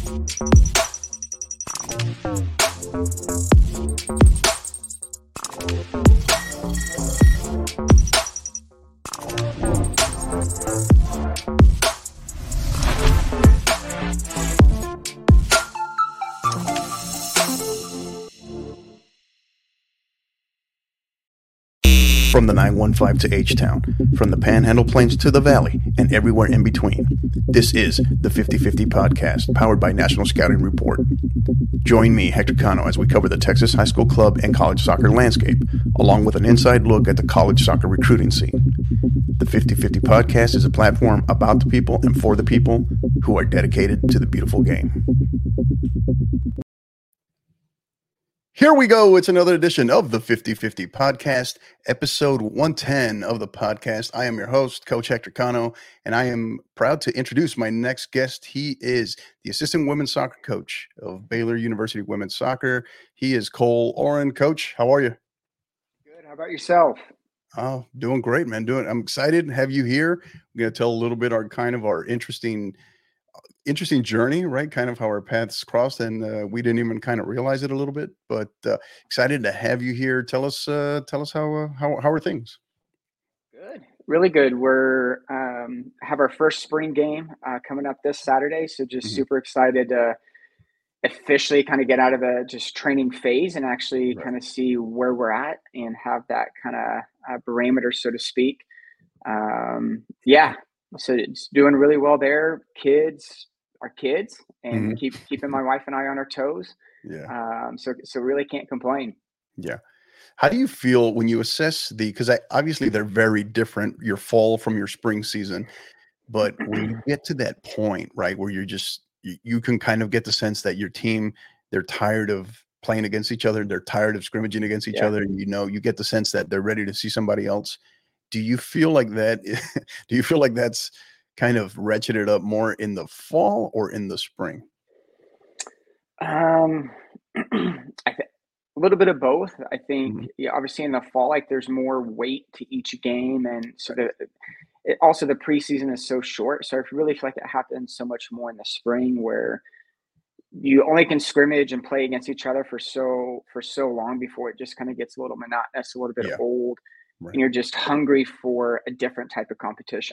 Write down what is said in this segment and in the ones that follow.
From the 915 to H-Town, from the Panhandle Plains to the Valley, and everywhere in between. This is the 50/50 Podcast, powered by National Scouting Report. Join me, Hector Cano, as we cover the Texas high school club and college soccer landscape, along with an inside look at the college soccer recruiting scene. The 50/50 Podcast is a platform about the people and for the people who are dedicated to the beautiful game. Here we go. It's another edition of the 50/50 Podcast, episode 110 of the podcast. I am your host, Coach Hector Cano, and I am proud to introduce my next guest. He is the assistant women's soccer coach of Baylor University Women's Soccer. He is Cole Oren. Coach, how are you? Good. How about yourself? Oh, doing great, man. I'm excited to have you here. We're going to tell a little bit our interesting journey, right? Kind of how our paths crossed, and we didn't even kind of realize it a little bit. But excited to have you here. Tell us how are things? Good, really good. We're have our first spring game coming up this Saturday, so just super excited to officially kind of get out of the just training phase and actually kind of see where we're at and have that kind of barometer, so to speak. So it's doing really well there. Our kids, and keeping my wife and I on our toes. Yeah. So really can't complain. Yeah. How do you feel when you assess because obviously they're very different, your fall from your spring season, but when you get to that point, right, where you can kind of get the sense that your team, they're tired of playing against each other. They're tired of scrimmaging against each other. And, you get the sense that they're ready to see somebody else. Do you feel like that? Do you feel like that's kind of ratcheted up more in the fall or in the spring? I think a little bit of both. I think obviously in the fall, like there's more weight to each game, and sort of also the preseason is so short. So I really feel like it happens so much more in the spring, where you only can scrimmage and play against each other for so long before it just kind of gets a little monotonous, a little bit old, and you're just hungry for a different type of competition.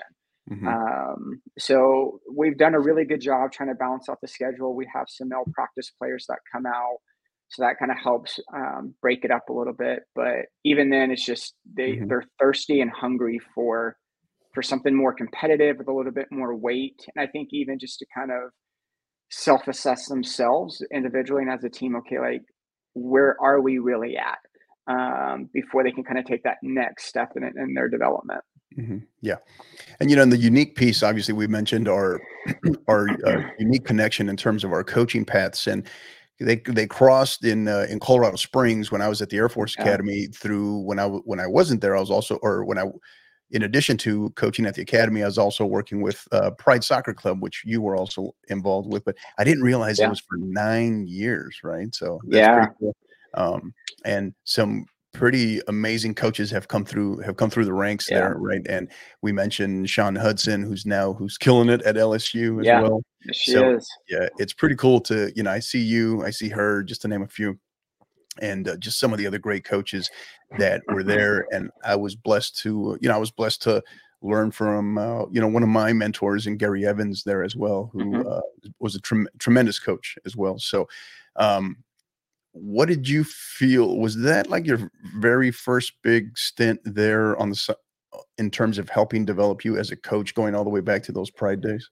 So we've done a really good job trying to balance out the schedule. We have some male practice players that come out, so that kind of helps break it up a little bit. But even then, it's just they're thirsty and hungry for something more competitive with a little bit more weight. And I think even just to kind of self-assess themselves individually and as a team, okay, like where are we really at before they can kind of take that next step in their development. Yeah. And, in the unique piece, obviously we mentioned our unique connection in terms of our coaching paths, and they crossed in Colorado Springs when I was at the Air Force Academy. Through when I wasn't there, I was also, in addition to coaching at the academy, I was also working with Pride Soccer Club, which you were also involved with, but I didn't realize it was for 9 years. Right. So that's pretty cool. And some pretty amazing coaches have come through the ranks there. Right. And we mentioned Sean Hudson, who's killing it at LSU as well. She is. Yeah, it's pretty cool to, I see her, just to name a few, and just some of the other great coaches that were there. And I was blessed to learn from, one of my mentors in Gary Evans there as well, who was a tremendous coach as well. So, what did you feel? Was that like your very first big stint there in terms of helping develop you as a coach, going all the way back to those Pride days?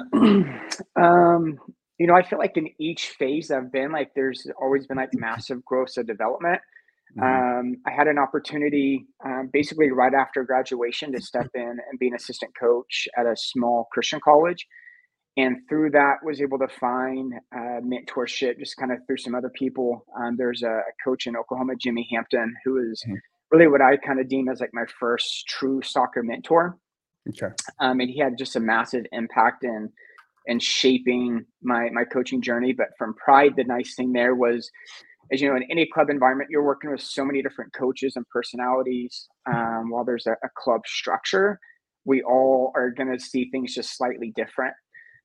I feel like in each phase I've been, like there's always been like massive growth of development. I had an opportunity basically right after graduation to step in and be an assistant coach at a small Christian college. And through that was able to find mentorship just kind of through some other people. There's a coach in Oklahoma, Jimmy Hampton, who is really what I kind of deem as like my first true soccer mentor. Okay. And he had just a massive impact in shaping my coaching journey. But from Pride, the nice thing there was, as you know, in any club environment, you're working with so many different coaches and personalities. While there's a club structure, we all are going to see things just slightly different.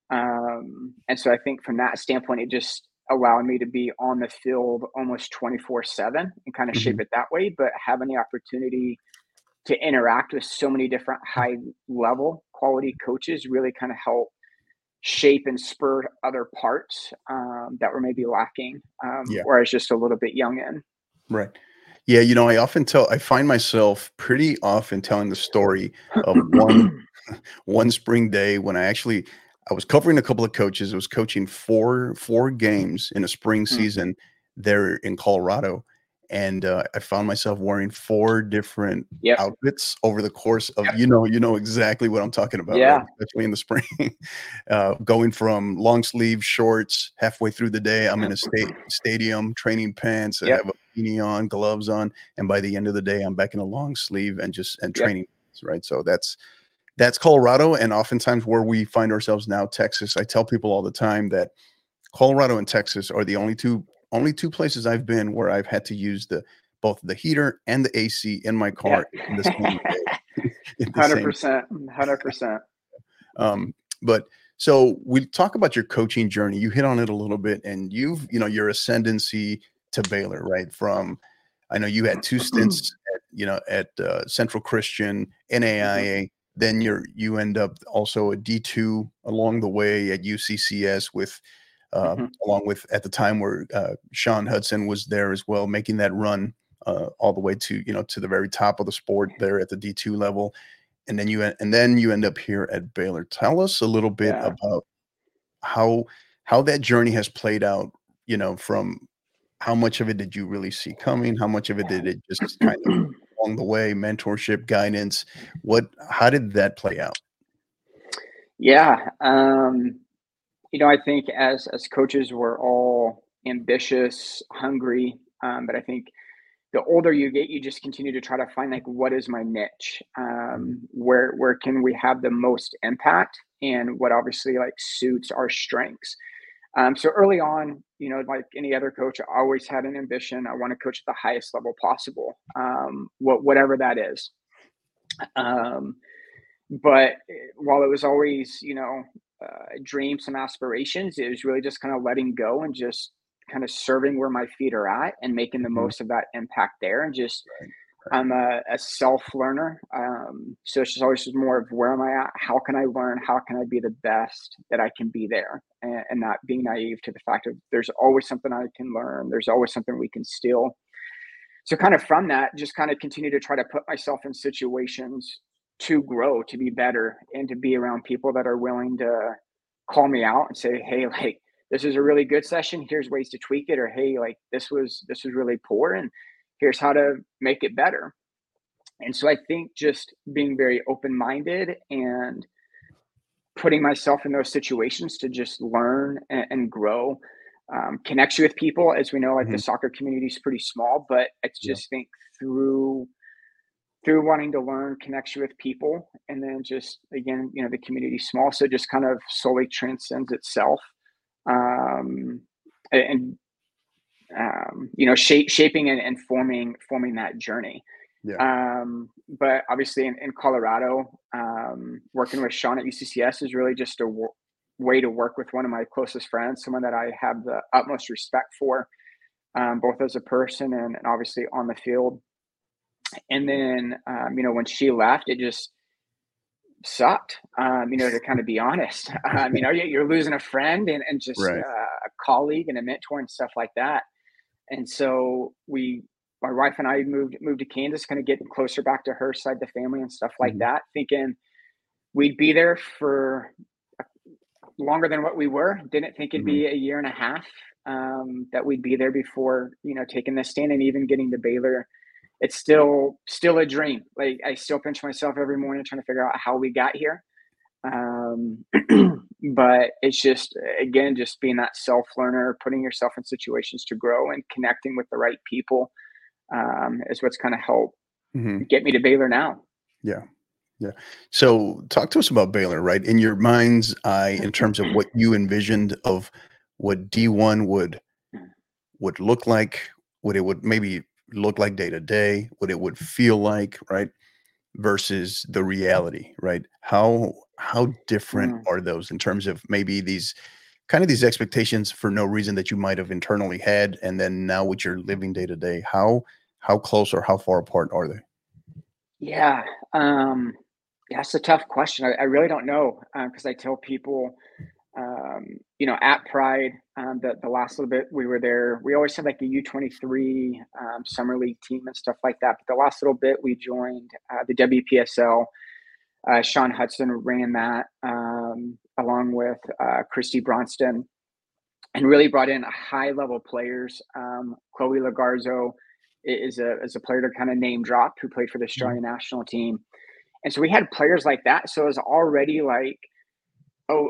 And so I think from that standpoint, it just allowed me to be on the field almost 24/7 and kind of shape Mhm. it that way, but having the opportunity to interact with so many different high level quality coaches really kind of help shape and spur other parts that were maybe lacking, Yeah. or I was just a little bit young in. Right. Yeah, I find myself pretty often telling the story of one spring day when I was covering a couple of coaches. I was coaching four games in a spring Mm, season there in Colorado, and, I found myself wearing 4 different yep. outfits over the course of Yep. you know exactly what I'm talking about, right? Yeah. Especially in the spring. Going from long sleeve shorts halfway through the day, I'm in a stadium, training pants, I Yep. have a beanie on, gloves on, and by the end of the day, I'm back in a long sleeve and Yep. training, right? So that's Colorado, and oftentimes where we find ourselves now, Texas. I tell people all the time that Colorado and Texas are the only two places I've been where I've had to use both the heater and the AC in my Yeah. car in the same day, in the same 100%. 100%. um, but so we talk about your coaching journey. You hit on it a little bit, and your ascendancy to Baylor, right? From I know you had two stints at Central Christian, Mhm. NAIA. Then you end up also a D2 along the way at UCCS Mhm. along with at the time where Sean Hudson was there as well, making that run all the way to the very top of the sport there at the D2 level, and then you end up here at Baylor. Tell us a little bit Yeah. about how how that journey has played out, from how much of it did you really see coming? How much of it did it just kind of along the way, mentorship, guidance? How did that play out? Yeah. I think as coaches, we're all ambitious, hungry, but I think the older you get, you just continue to try to find like what is my niche, Mhm. where can we have the most impact, and what obviously like suits our strengths. So early on, like any other coach, I always had an ambition. I want to coach at the highest level possible, whatever that is. Um, but while it was always, dreams, some aspirations, it was really just kind of letting go and just kind of serving where my feet are at and making the Mhm. most of that impact there. And just, Right, right. I'm a self learner. So it's just always just more of where am I at? How can I learn? How can I be the best that I can be there? And not being naive to the fact of there's always something I can learn. There's always something we can steal. So kind of from that, just kind of continue to try to put myself in situations to grow, to be better, and to be around people that are willing to call me out and say, "Hey, like this is a really good session. Here's ways to tweak it," or "Hey, like this was really poor, and here's how to make it better." And so I think just being very open minded and putting myself in those situations to just learn and grow connects you with people. As we know, like the Mhm. soccer community is pretty small, but it's Yeah. just think through wanting to learn connects you with people, and then just again, the community's small, so it just kind of slowly transcends itself, um, and shaping and forming that journey. Yeah. But obviously in Colorado, working with Sean at UCCS is really just a way to work with one of my closest friends, someone that I have the utmost respect for, both as a person and obviously on the field. And then, when she left, it just sucked, to kind of be honest. You're losing a friend and just Right. a colleague and a mentor and stuff like that. And so my wife and I moved to Kansas, kind of getting closer back to her side of the family and stuff like Mhm. that, thinking we'd be there for longer than what we were. Didn't think it'd Mhm. be a year and a half that we'd be there before taking this stand and even getting to Baylor. It's still a dream. Like I still pinch myself every morning trying to figure out how we got here. Um, but it's just again just being that self learner, putting yourself in situations to grow and connecting with the right people is what's kind of helped Mhm. get me to Baylor now. Yeah. Yeah. So talk to us about Baylor, right? In your mind's eye, in terms of what you envisioned of what D1 would look like, what it would maybe look like day to day, what it would feel like, right? Versus the reality, right? how different Mm. are those in terms of maybe these kind of these expectations for no reason that you might have internally had, and then now what you're living day to day? How close or how far apart are they? Yeah, yeah, that's a tough question. I really don't know, because I tell people, at Pride, the last little bit we were there, we always had like a U23 summer league team and stuff like that. But the last little bit we joined the WPSL. Sean Hudson ran that along with Christy Bronston, and really brought in high level players. Chloe Lagarzo is a player to kind of name drop, who played for the Mhm. Australian national team. And so we had players like that. So it was already like, oh,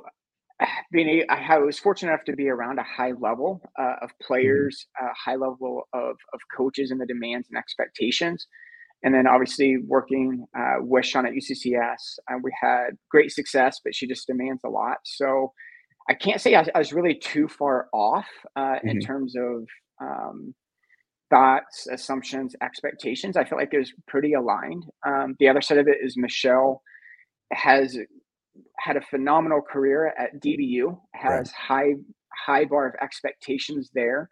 I was fortunate enough to be around a high level of Mhm. players, a high level of coaches, and the demands and expectations. And then obviously working with Sean at UCCS, we had great success, but she just demands a lot. So I can't say I was really too far off in Mhm. terms of um, thoughts, assumptions, expectations. I feel like it was pretty aligned. The other side of it is Michelle has had a phenomenal career at DBU, Right. has high bar of expectations there.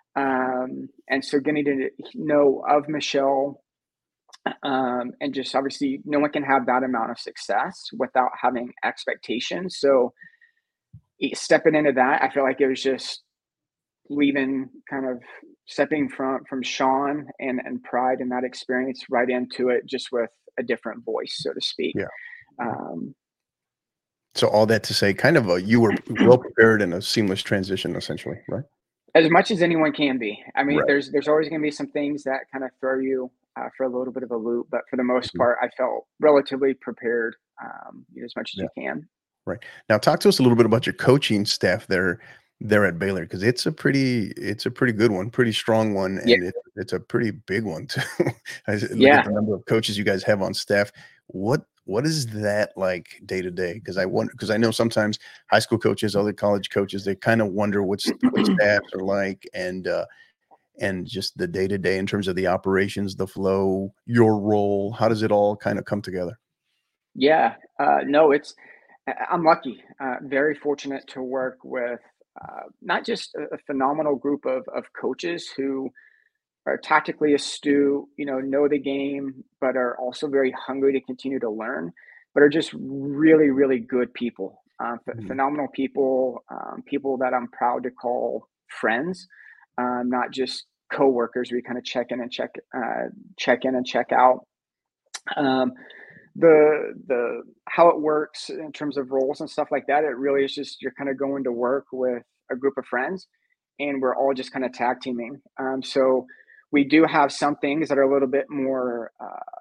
And so getting to know of Michelle, and just obviously no one can have that amount of success without having expectations. So stepping into that, I feel like it was just leaving kind of stepping from Sean and Pride and that experience right into it, just with a different voice, so to speak. Yeah. Um, So all that to say, kind of you were well prepared in a seamless transition, essentially, right? as much as anyone can be. I mean, Right. there's always going to be some things that kind of throw you for a little bit of a loop, but for the most Mhm. part, I felt relatively prepared, as much as Yeah. you can. Right. Now talk to us a little bit about your coaching staff there at Baylor, because it's a pretty good one, pretty strong one, Yeah, and it's a pretty big one too. Look at yeah, the number of coaches you guys have on staff. What is that like day to day? Because I know sometimes high school coaches, other college coaches, they kind of wonder what staffs are like, and just the day to day in terms of the operations, the flow, your role. How does it all kind of come together? yeah. No, I'm lucky, very fortunate to work with not just a phenomenal group of coaches who are tactically astute, know the game, but are also very hungry to continue to learn, but are just really, really good people, Mhm. phenomenal people, people that I'm proud to call friends, not just coworkers. We kind of check in and check out. Um, the how it works in terms of roles and stuff like that, it really is just you're kind of going to work with a group of friends, and we're all just kind of tag teaming. So we do have some things that are a little bit more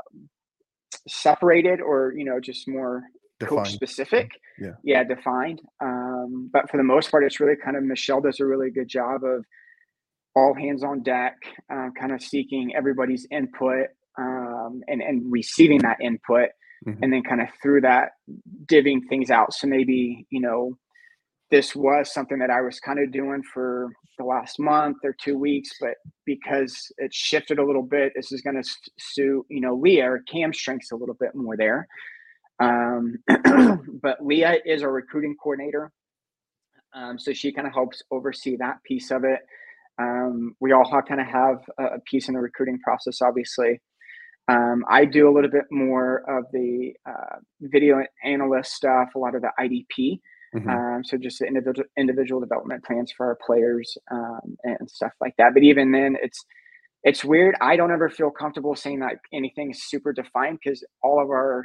separated, or just more coach Defined. specific. Yeah. Yeah, defined. But for the most part, it's really kind of Michelle does a really good job of all hands on deck, kind of seeking everybody's input, and receiving that input, Mhm. and then kind of through that divvying things out. So maybe, this was something that I was kind of doing for the last month or 2 weeks, but because it shifted a little bit, this is going to suit, Leah or Cam's strengths a little bit more there. Um, but Leah is our recruiting coordinator. So she kind of helps oversee that piece of it. We all kind of have a piece in the recruiting process, obviously. I do a little bit more of the video analyst stuff, a lot of the IDP. Mhm. So just the individual development plans for our players, and stuff like that. But even then, it's weird. I don't ever feel comfortable saying that anything is super defined, because all of our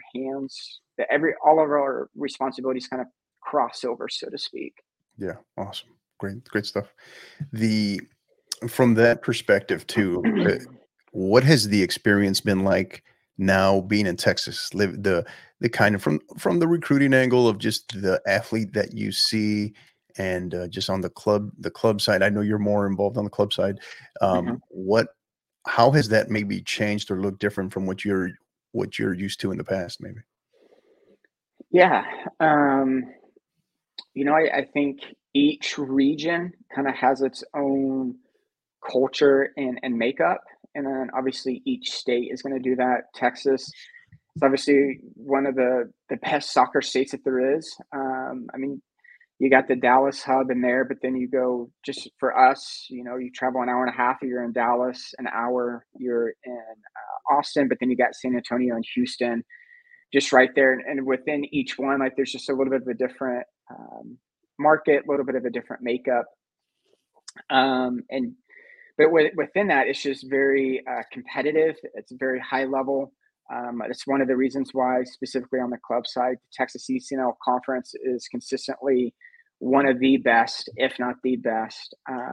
all of our responsibilities kind of cross over, so to speak. Yeah, awesome. Great stuff. The From that perspective too, what has the experience been like now being in Texas? Live the kind of from the recruiting angle of just the athlete that you see, and just on the club side. I know you're more involved on the club side. Mhm. What How has that maybe changed or looked different from what you're used to in the past, maybe? Yeah. Um, I think each region kind of has its own culture and makeup. And then obviously each state is going to do that. Texas It's obviously one of the best soccer states that there is. I mean, you got the Dallas hub in there, but then you go just for us, you travel an hour and a half, you're in Dallas, an hour, you're in Austin, but then you got San Antonio and Houston just right there. And within each one, like there's just a little bit of a different market, a little bit of a different makeup. But within that, it's just very competitive. It's very high level. It's one of the reasons why, specifically on the club side, the Texas ECNL Conference is consistently one of the best, if not the best,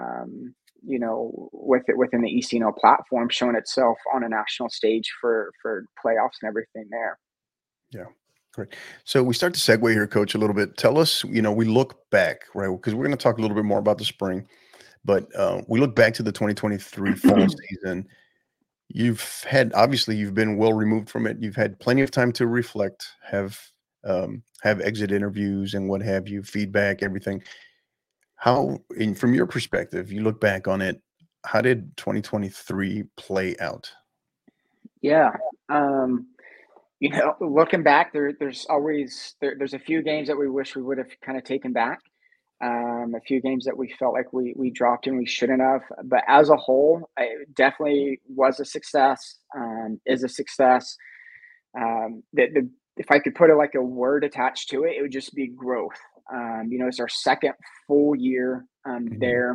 within the ECNL platform, showing itself on a national stage for playoffs and everything there. Yeah. Great. So we start to segue here, Coach, a little bit. Tell us, we look back, right? Because we're going to talk a little bit more about the spring, but we look back to the 2023 fall season. Obviously you've been well removed from it. You've had plenty of time to reflect, have exit interviews and what have you, feedback, everything. From your perspective, you look back on it, how did 2023 play out? Yeah. Looking back, there's a few games that we wish we would have kind of taken back. A few games that we felt like we dropped and we shouldn't have. But as a whole, it definitely was a success, is a success. If I could put like a word attached to it, it would just be growth. It's our second full year there.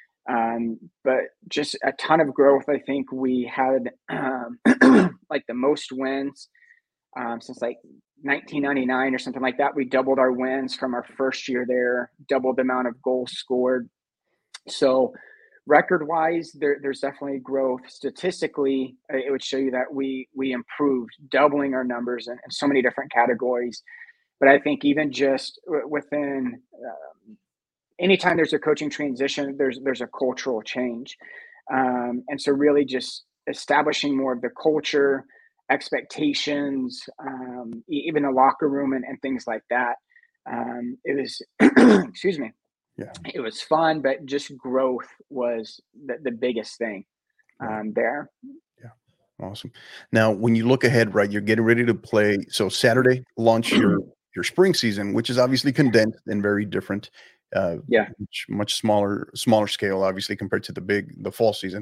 But just a ton of growth. I think we had like the most wins since like 1999 or something like that. We doubled our wins from our first year there, doubled the amount of goals scored. So record wise, there's definitely growth. Statistically, it would show you that we improved, doubling our numbers in so many different categories. But I think even just within anytime there's a coaching transition, there's a cultural change. And so really just establishing more of the culture, expectations, even the locker room and things like that. It was, excuse me. Yeah. It was fun, but just growth was the biggest thing there. Yeah. Awesome. Now, when you look ahead, right, you're getting ready to play. So Saturday, launch your spring season, which is obviously condensed and very different. Much smaller scale, obviously, compared to the fall season.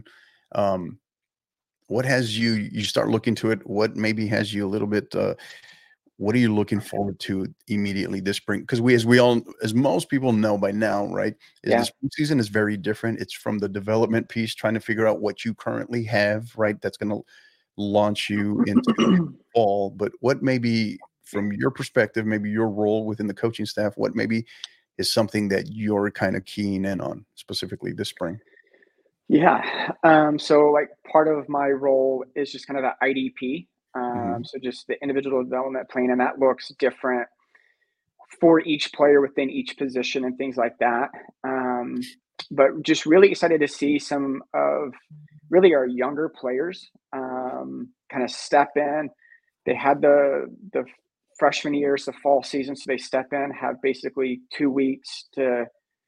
What has you start looking to it? What maybe has you a little bit, what are you looking forward to immediately this spring? Because as most people know by now, right, the spring season is very different. It's from the development piece, trying to figure out what you currently have, right, that's going to launch you into fall. But what maybe from your perspective, maybe your role within the coaching staff, what maybe is something that you're kind of keen in on specifically this spring? Yeah. So like part of my role is just kind of the IDP. So just the individual development plan, and that looks different for each player within each position and things like that. But just really excited to see some of really our younger players kind of step in. They had the freshman years, the fall season, so they step in, have basically 2 weeks to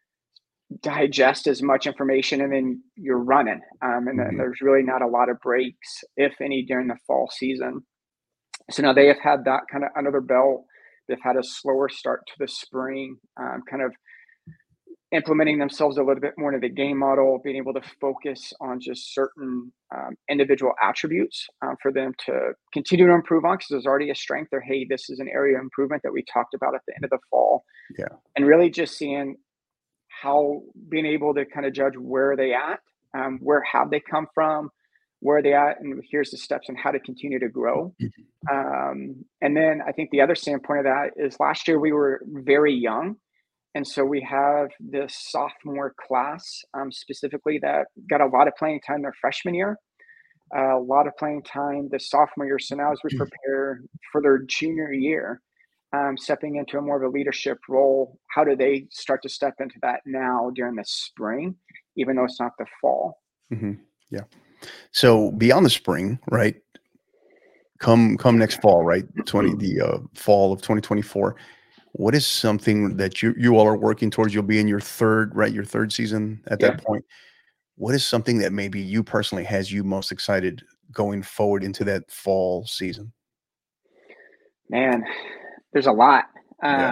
digest as much information, and then you're running. And then there's really not a lot of breaks, if any, during the fall season. So now they have had that kind of under their belt. They've had a slower start to the spring, kind of implementing themselves a little bit more into the game model, being able to focus on just certain individual attributes for them to continue to improve on, because there's already a strength there. Hey, this is an area of improvement that we talked about at the end of the fall. Yeah. And really just seeing how, being able to kind of judge where are they at, where have they come from, where are they at, and here's the steps on how to continue to grow. And then I think the other standpoint of that is last year we were very young. And so we have this sophomore class specifically that got a lot of playing time their freshman year, a lot of playing time the sophomore year. So now as we prepare for their junior year, stepping into a more of a leadership role, how do they start to step into that now during the spring, even though it's not the fall? Yeah. So beyond the spring, right? Come next fall, right? The fall of 2024. What is something that you all are working towards? You'll be in your third season at that point. What is something that maybe you personally has you most excited going forward into that fall season? Man, there's a lot. Yeah.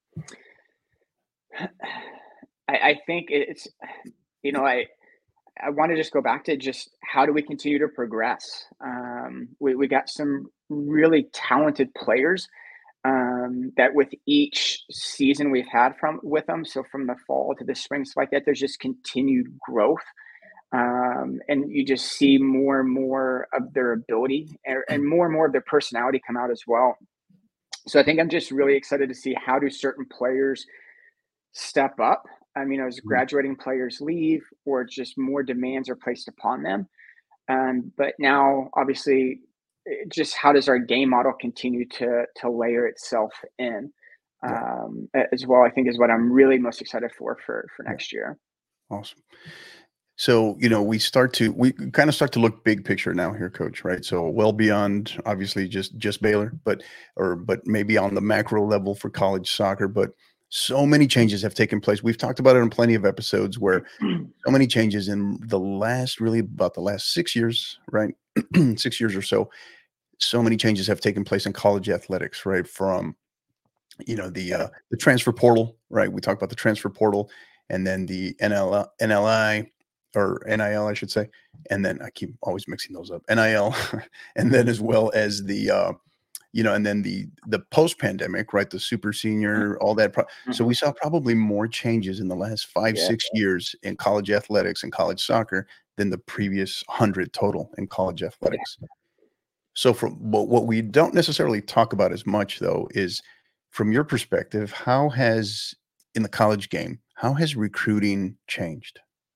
I think it's, you know, I want to just go back to just how do we continue to progress? We got some really talented players that with each season we've had from with them. So from the fall to the spring, stuff like that, there's just continued growth. And you just see more and more of their ability and more of their personality come out as well. So I think I'm just really excited to see how do certain players step up. I mean, as Mhm. graduating players leave or just more demands are placed upon them. But now, obviously, just how does our game model continue to layer itself in Yeah. as well? I think is what I'm really most excited for Yeah. next year. Awesome. So, we kind of start to look big picture now here, coach, right? So well beyond obviously just Baylor, but maybe on the macro level for college soccer, but so many changes have taken place. We've talked about it in plenty of episodes where so many changes in really about the last 6 years, right? 6 years or so. So many changes have taken place in college athletics, right? From Yeah. the transfer portal, right? We talked about the transfer portal, and then the NLI or NIL, I should say, and then I keep always mixing those up. NIL, and then as well as and then the post pandemic, right? The super senior, all that. So Mhm. we saw probably more changes in the last five, Yeah. 6 years in college athletics and college soccer than the previous 100 total in college Yeah. athletics. So from what we don't necessarily talk about as much though is from your perspective, how has in the college game, how has recruiting changed?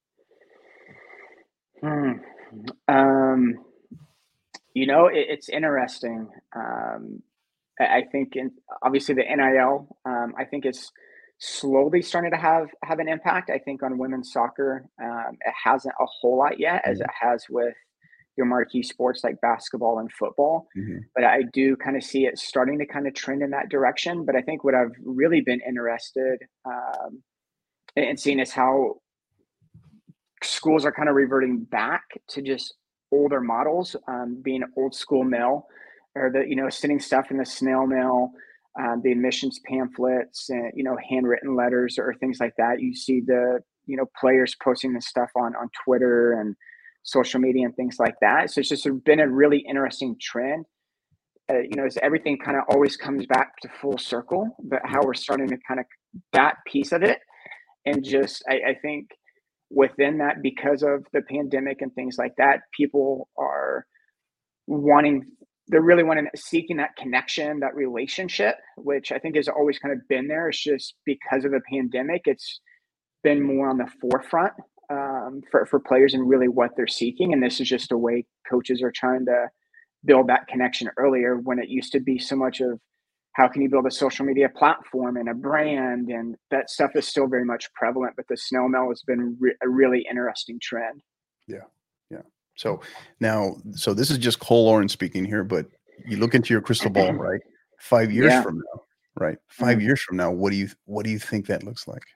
Hmm. Um, it's interesting. I think obviously the NIL, I think is slowly starting to have an impact. I think on women's soccer, it hasn't a whole lot yet, as Yeah. it has with your marquee sports like basketball and football. Mhm. But I do kind of see it starting to kind of trend in that direction. But I think what I've really been interested in seeing is how schools are kind of reverting back to just older models, being old school mail, or sending stuff in the snail mail, the admissions pamphlets, and handwritten letters or things like that. You see the players posting this stuff on Twitter and social media and things like that. So it's just been a really interesting trend. As everything kind of always comes back to full circle, but how we're starting to kind of that piece of it and just I think within that because of the pandemic and things like that people are wanting they're really wanting seeking that connection, that relationship, which I think has always kind of been there. It's just because of the pandemic it's been more on the forefront for players and really what they're seeking, and this is just a way coaches are trying to build that connection earlier when it used to be so much of how can you build a social media platform and a brand, and that stuff is still very much prevalent, but the snail mail has been a really interesting trend. Yeah. Yeah. So so this is just Cole Lawrence speaking here, but you look into your crystal ball, right? 5 years Yeah. from now, right? Mm. 5 years from now, what do you think that looks like?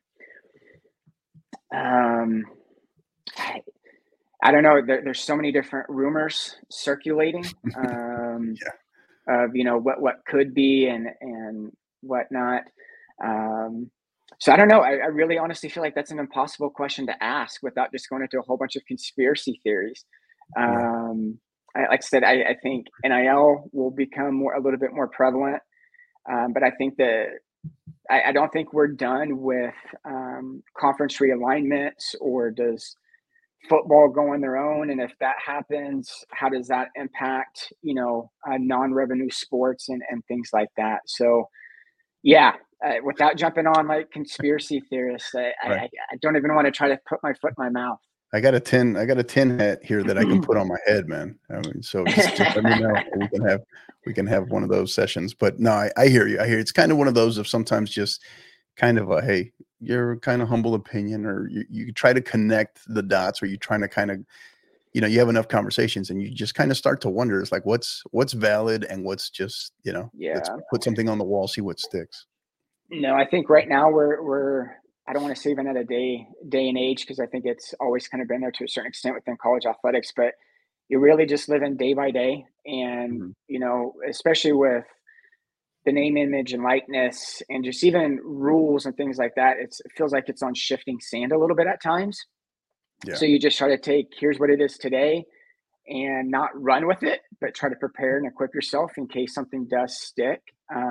um, I, I don't know, there's so many different rumors circulating Yeah. of what could be and whatnot. Um, so I don't know. I really honestly feel like that's an impossible question to ask without just going into a whole bunch of conspiracy theories. Yeah. Like I said, I think NIL will become a little bit more prevalent, but I think that I don't think we're done with conference realignments, or does football go on their own, and if that happens how does that impact non-revenue sports and things like that. So yeah, without jumping on like conspiracy theorists, Right. I don't even want to try to put my foot in my mouth. I got a tin hat here that I can put on my head, man. I mean, so just let me know. We can have one of those sessions. But no, I hear you. I hear it's kind of one of those of sometimes just kind of a hey, your kind of humble opinion, or you try to connect the dots, or you trying to kind of you have enough conversations, and you just kind of start to wonder, it's like what's valid and what's just let's Yeah. put something on the wall, see what sticks. No, I think right now we're I don't want to say even at a day and age, because I think it's always kind of been there to a certain extent within college athletics, but you're really just living day by day. And, Mhm. especially with the name, image, and likeness, and just even rules and things like that, it feels like it's on shifting sand a little bit at times. Yeah. So you just try to take, here's what it is today, and not run with it, but try to prepare and equip yourself in case something does stick.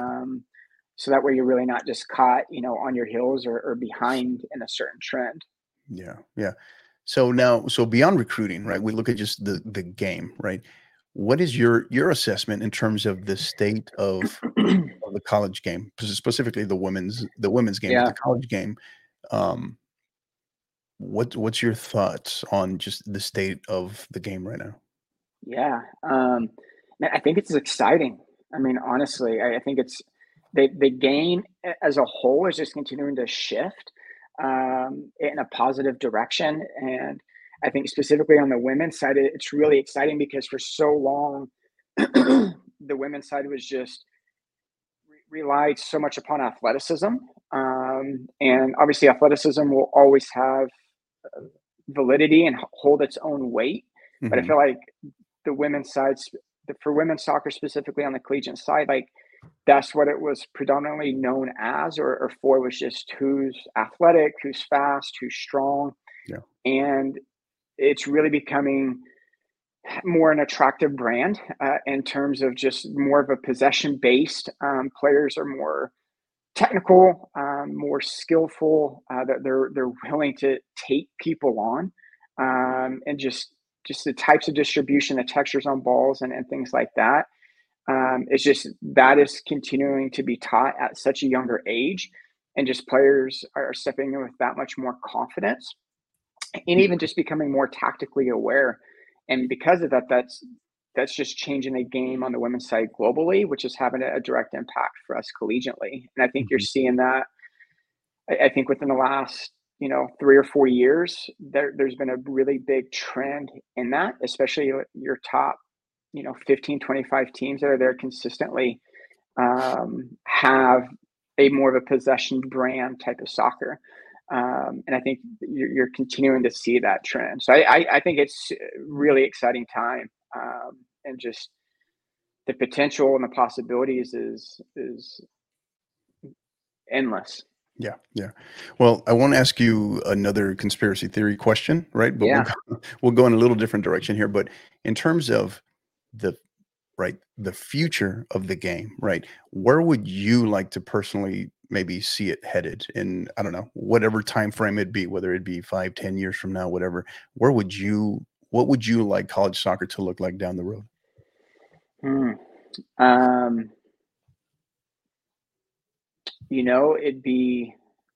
So that way you're really not just caught, on your heels or behind in a certain trend. Yeah. Yeah. So beyond recruiting, right? We look at just the game, right? What is your assessment in terms of the state of the college game, specifically the women's game, but Yeah. the college game? Um, what's your thoughts on just the state of the game right now? Yeah. Man, I think it's exciting. I mean, honestly, I think it's the game as a whole is just continuing to shift in a positive direction. And I think specifically on the women's side, it's really exciting because for so long, the women's side was just relied so much upon athleticism. And obviously, athleticism will always have validity and hold its own weight. But I Mhm. feel like the women's sides for women's soccer specifically on the collegiate side, like that's what it was predominantly known as or for was just who's athletic, who's fast, who's strong. Yeah. And it's really becoming more an attractive brand in terms of just more of a possession based. Players are more technical, more skillful. That they're willing to take people on, and just the types of distribution, the textures on balls, and things like that. It's just that is continuing to be taught at such a younger age, and just players are stepping in with that much more confidence, and even just becoming more tactically aware. And because of that, that's just changing the game on the women's side globally, which is having a direct impact for us collegiately. And I think you're Mhm. seeing that. I think within the last 3 or 4 years, there's been a really big trend in that, especially your top 15, 25 teams that are there consistently have a more of a possession brand type of soccer. And I think you're continuing to see that trend. So I think it's a really exciting time, and just the potential and the possibilities is endless. Yeah, yeah. Well, I won't ask you another conspiracy theory question, right? But we'll Yeah. go, we'll go in a little different direction here. But in terms of the the future of the game, right? Where would you like to personally maybe see it headed in, I don't know, whatever time frame it'd be, whether it be 5, 10 years from now, whatever. What would you like college soccer to look like down the road? Hmm. Um, it'd be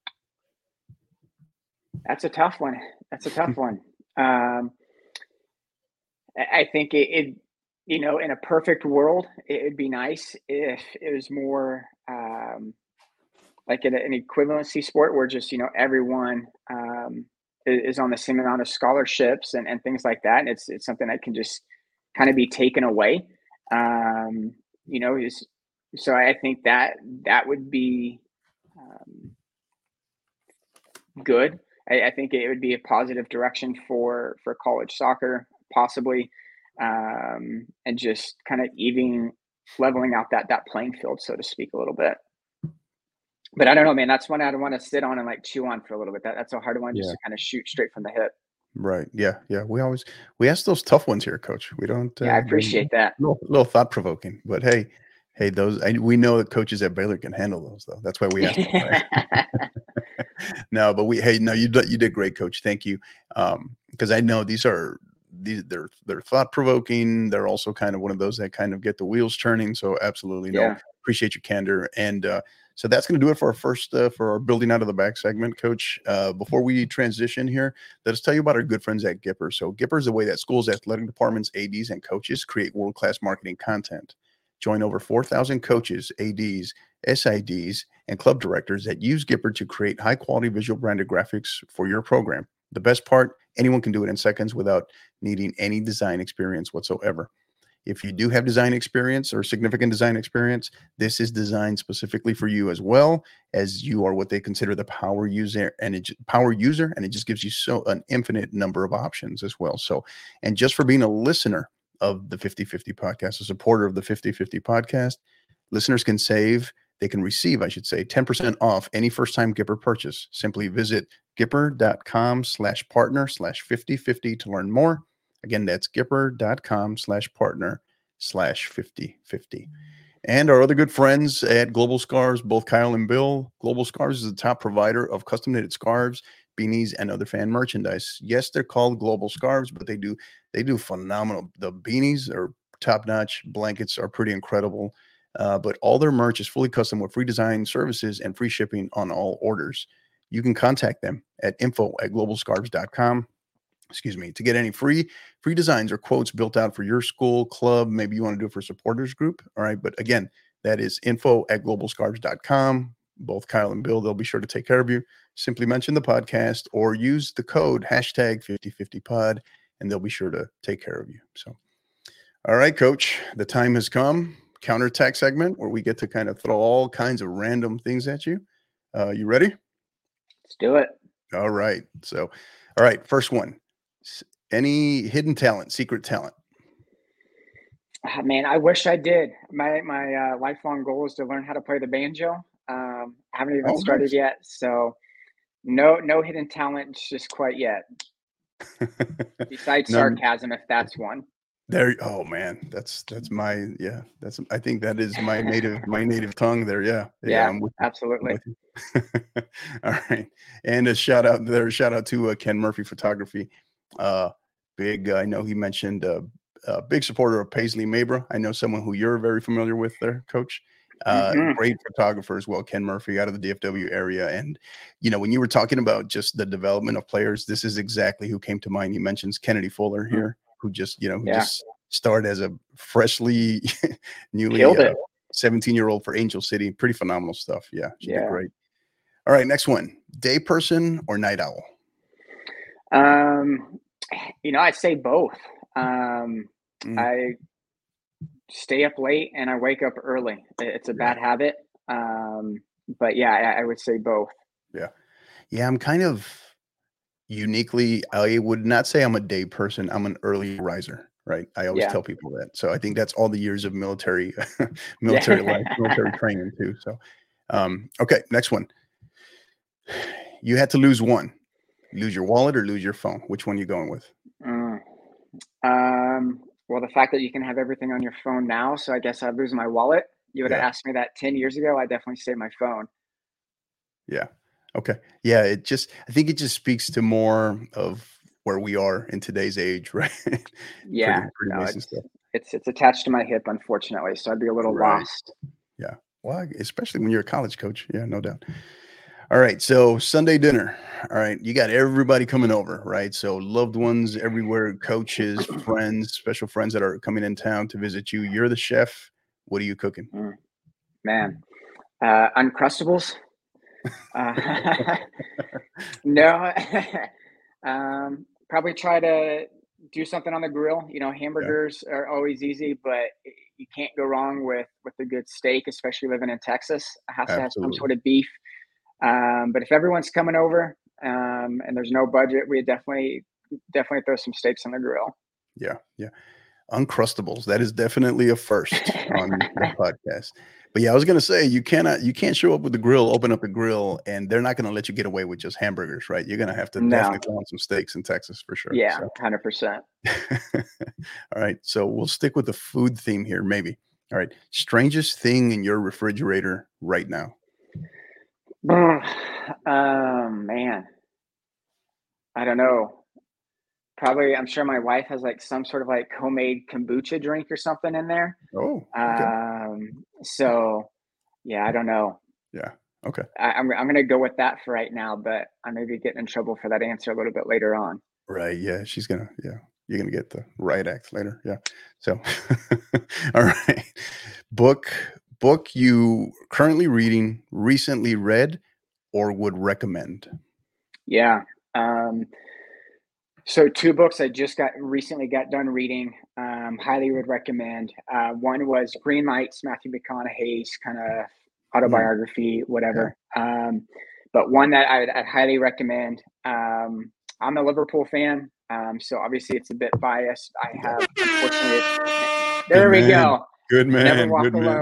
that's a tough one. That's a tough one. Um, I think in a perfect world, it'd be nice if it was more like in an equivalency sport where just everyone is on the same amount of scholarships and things like that, and it's something that can just kind of be taken away. Um, is so I think that would be good. I think it would be a positive direction for college soccer, possibly, and just kind of even leveling out that playing field, so to speak, a little bit. But I don't know, man. That's one I don't want to sit on and like chew on for a little bit. That's a hard one just Yeah. to kind of shoot straight from the hip. Right. Yeah. Yeah. We ask those tough ones here, Coach. We don't. Yeah, I They're appreciate that. little thought provoking, but hey, we know that coaches at Baylor can handle those, though. That's why we ask them, right? No, but no, you did great, Coach. Thank you. Because I know they're thought provoking. They're also kind of one of those that kind of get the wheels turning. So absolutely, no, Yeah. appreciate your candor. And so that's going to do it for our first for our building out of the back segment, Coach. Before we transition here, let us tell you about our good friends at Gipper. So Gipper is the way that schools, athletic departments, ads, and coaches create world-class marketing content. Join over 4,000 coaches, ads, SIDs, and club directors that use Gipper to create high-quality visual branded graphics for your program. The best part, anyone can do it in seconds without needing any design experience whatsoever. If you do have design experience or significant design experience, this is designed specifically for you, as well as you are what they consider the power user, and it just gives you so an infinite number of options as well. So, and just for being a listener of the 50/50 podcast, a supporter of the 50/50 podcast, listeners can receive, I should say, 10% off any first-time Gipper purchase. Simply visit gipper.com/partner/5050 to learn more. Again, that's gipper.com/partner/5050. And our other good friends at Global Scarves, both Kyle and Bill. Global Scarves is the top provider of custom knitted scarves, beanies, and other fan merchandise. Yes, they're called Global Scarves, but they do phenomenal. The beanies are top notch. Blankets are pretty incredible. But all their merch is fully custom with free design services and free shipping on all orders. You can contact them at info@globalscarves.com. Excuse me, to get any free designs or quotes built out for your school, club. Maybe you want to do it for a supporters group. All right. But again, that is info@globalscarves.com. Both Kyle and Bill, they'll be sure to take care of you. Simply mention the podcast or use the code #5050pod, and they'll be sure to take care of you. So, all right, Coach, the time has come. Counterattack segment where we get to kind of throw all kinds of random things at you. You ready? Let's do it. All right. So, all right, first one. Any hidden talent, secret talent? Man, I wish I did. My lifelong goal is to learn how to play the banjo. I haven't even started yet, so no hidden talent just quite yet. Besides sarcasm, if that's one. There, oh man, that's my I think that is my native tongue there. Yeah, absolutely. All right, and a shout out to Ken Murphy Photography. Big, I know he mentioned a big supporter of Paisley Mabra. I know someone who you're very familiar with there, Coach. Great photographer as well, Ken Murphy, out of the DFW area. And when you were talking about just the development of players, this is exactly who came to mind. He mentions Kennedy Fuller here, who just just started as a freshly newly 17-year-old for Angel City. Pretty phenomenal stuff. Yeah, she did great. All right, next one. Day person or night owl? I'd say both. I stay up late and I wake up early. It's a bad habit. But yeah, I would say both. Yeah, I'm kind of uniquely, I would not say I'm a day person. I'm an early riser, right? I always tell people that. So I think that's all the years of military life, military training too. So, okay, next one. You had to lose one. Lose your wallet or lose your phone? Which one are you going with? Well, the fact that you can have everything on your phone now, so I guess I'd lose my wallet. You would have asked me that 10 years ago, I'd definitely say my phone. Yeah. Okay. Yeah. I think it just speaks to more of where we are in today's age, right? Yeah. It's attached to my hip, unfortunately. So I'd be a little lost. Yeah. Well, especially when you're a college coach. Yeah, no doubt. All right. So Sunday dinner. All right. You got everybody coming over, right? So loved ones everywhere, coaches, friends, special friends that are coming in town to visit you. You're the chef. What are you cooking? Man, Uncrustables. No, probably try to do something on the grill. Hamburgers are always easy, but you can't go wrong with a good steak, especially living in Texas. It has to have some sort of beef. But if everyone's coming over and there's no budget, we definitely throw some steaks on the grill. Yeah. Uncrustables. That is definitely a first on the podcast. But yeah, I was going to say, you can't show up with the grill, open up the grill, and they're not going to let you get away with just hamburgers, right? You're going to have to definitely throw on some steaks in Texas for sure. Yeah, 100%. All right. So we'll stick with the food theme here, maybe. All right. Strangest thing in your refrigerator right now? Man, I don't know. Probably, I'm sure my wife has like some sort of like homemade kombucha drink or something in there. Oh, okay. So yeah, I don't know. Yeah. Okay. I'm going to go with that for right now, but I may be getting in trouble for that answer a little bit later on. Right. Yeah. You're going to get the right act later. Yeah. So, all right. Book you currently reading, recently read, or would recommend? Yeah. So 2 books I just recently got done reading, highly would recommend. One was Green Lights, Matthew McConaughey's kind of autobiography, whatever. Yeah. But one that I'd highly recommend. I'm a Liverpool fan, so obviously it's a bit biased. I have, unfortunately, there we go. Good man. Never Walk Alone.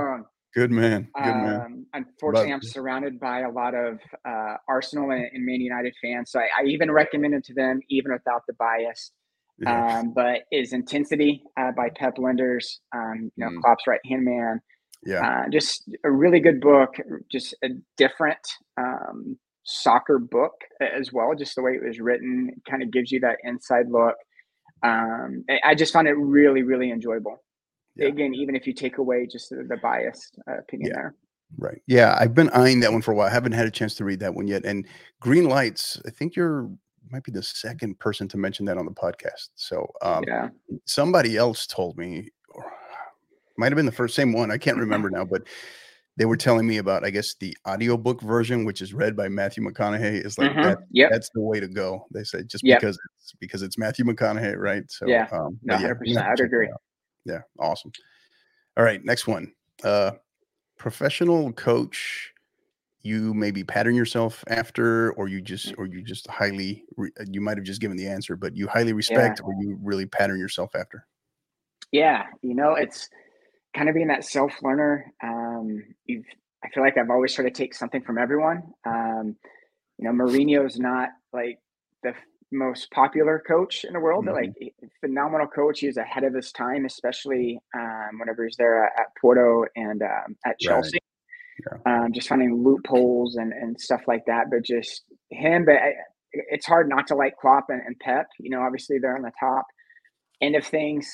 Good man. Good man. Unfortunately, About I'm surrounded by a lot of Arsenal and Man United fans, so I even recommend it to them, even without the bias. yeah. But is Intensity by Pep Linders, Mm, Klopp's right hand man. yeah. Just a really good book, just a different soccer book as well. Just the way it was written kind of gives you that inside look. I just found it really, really enjoyable. Yeah. Again, even if you take away just the biased opinion Yeah. there. Right. Yeah. I've been eyeing that one for a while. I haven't had a chance to read that one yet. And Green Lights, I think you're might be the second person to mention that on the podcast. So Yeah. somebody else told me, or might have been the first same one. I can't remember now, but they were telling me about, I guess, the audiobook version, which is read by Matthew McConaughey, is like that. Yep. That's the way to go. They said just Yep. because it's Matthew McConaughey, right? So, Yeah. No, but yeah, I'm gonna 100%. have to I'd check that agree. out. Yeah, awesome. All right, next one. Professional coach you maybe pattern yourself after, or you just highly you might have just given the answer, but you highly Yeah. respect or you really pattern yourself after. Yeah. It's kind of being that self learner. I feel like I've always tried to take something from everyone. Mourinho's not like the most popular coach in the world, but Hmm. like phenomenal coach. He was ahead of his time, especially whenever he was there at Porto and at Right. Chelsea. Yeah. Just finding loopholes and stuff like that. But just him, it's hard not to like Klopp and Pep. Obviously they're on the top end of things.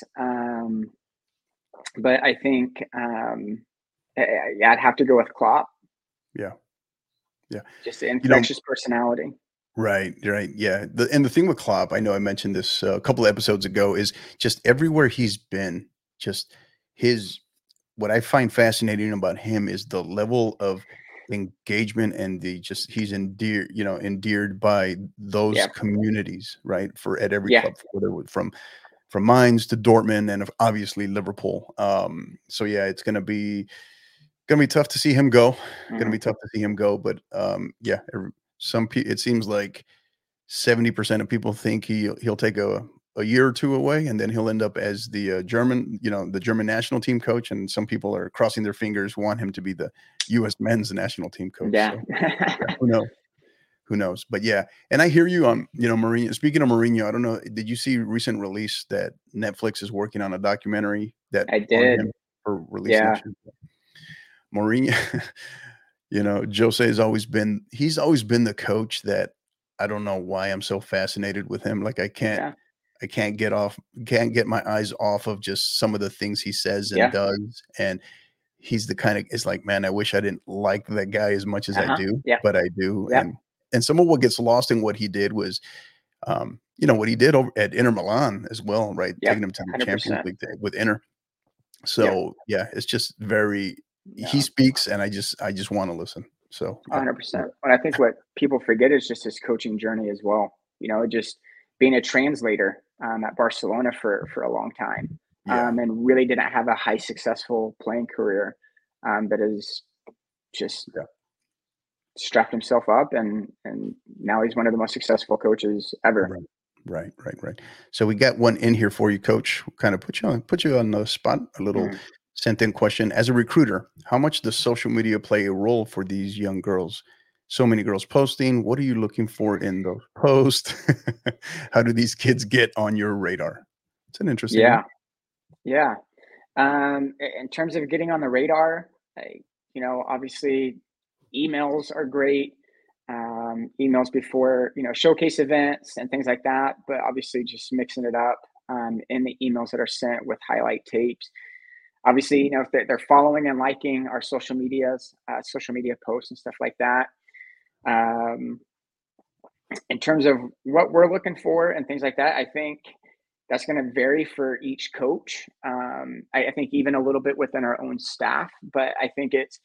But I think I'd have to go with Klopp. Yeah. Yeah. Just the You know, infectious personality. right, right, yeah. The thing with Klopp, I know I mentioned this a couple of episodes ago, is just everywhere he's been, just his what I find fascinating about him is the level of engagement and the just he's endeared by those Yeah, communities, right? For at every yeah, club, from Mainz to Dortmund and obviously Liverpool. So yeah, it's gonna be tough to see him go. Gonna mhm. be tough to see him go, but yeah, it seems like 70% of people think he'll take a year or two away, and then he'll end up as the the German national team coach. And some people are crossing their fingers, want him to be the U.S. men's national team coach. Yeah. So yeah, who knows? Who knows? But yeah, and I hear you on Mourinho. Speaking of Mourinho, I don't know. Did you see recent release that Netflix is working on a documentary that I on did. him for release Yeah. next year? Mourinho, Jose has he's always been the coach that I don't know why I'm so fascinated with him. Like Yeah. I can't get my eyes off of just some of the things he says and Yeah. does. And he's the kind of it's like, man, I wish I didn't like that guy as much as I Uh-huh. do, Yeah. but I do. Yeah. And some of what gets lost in what he did was what he did over at Inter Milan as well, right? Yep. Taking him to the Champions 100%. League with Inter. Yep. So yeah, it's just very he No. speaks and I just want to listen. So yeah. 100%. But I think what people forget is just his coaching journey as well. Just being a translator at Barcelona for a long time, Yeah. and really didn't have a high successful playing career, that has just Yeah. strapped himself up and now he's one of the most successful coaches ever. Right. Right, right, right. So we got one in here for you, coach. Kind of put you on the spot. A little Mm. sent in question. As a recruiter, how much does social media play a role for these young girls? So many girls posting. What are you looking for in those posts? How do these kids get on your radar? It's an interesting one. Yeah. Yeah. In terms of getting on the radar, obviously emails are great. Emails before, showcase events and things like that, but obviously just mixing it up in the emails that are sent with highlight tapes. Obviously, if they're following and liking our social media posts and stuff like that. Um, in terms of what we're looking for and things like that, I think that's going to vary for each coach. I think even a little bit within our own staff, but I think it's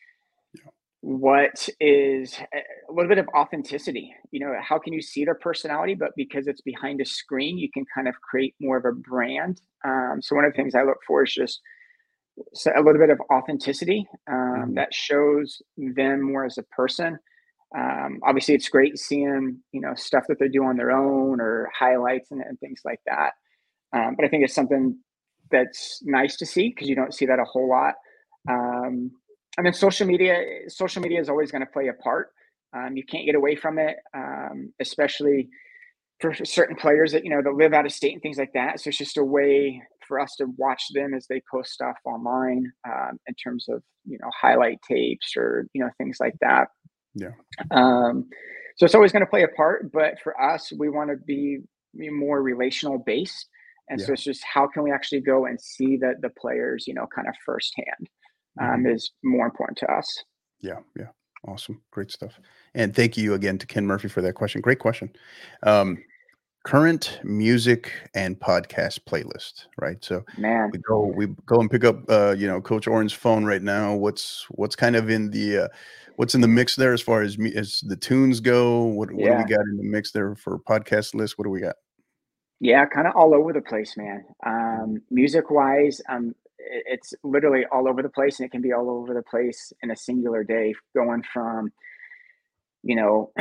what is a little bit of authenticity. How can you see their personality, but because it's behind a screen, you can kind of create more of a brand. So one of the things I look for is just a little bit of authenticity Mhm. that shows them more as a person. Obviously, it's great seeing stuff that they do on their own or highlights and things like that. But I think it's something that's nice to see because you don't see that a whole lot. Um, I mean, social media is always going to play a part. You can't get away from it, especially for certain players that that live out of state and things like that. So it's just a way for us to watch them as they post stuff online, in terms of highlight tapes or things like that. Yeah. So it's always going to play a part, but for us, we want to be more relational based. And Yeah. so it's just how can we actually go and see the players, kind of firsthand, is more important to us. Yeah. Yeah. Awesome. Great stuff. And thank you again to Ken Murphy for that question. Great question. Um, Current music and podcast playlist, right? So Man, we go and pick up Coach Oren's phone right now. What's kind of in the what's in the mix there as far as as the tunes go? What do we yeah, got in the mix there for podcast list? What do we got? yeah, kind of all over the place, man. Music wise, it's literally all over the place, and it can be all over the place in a singular day, going from you know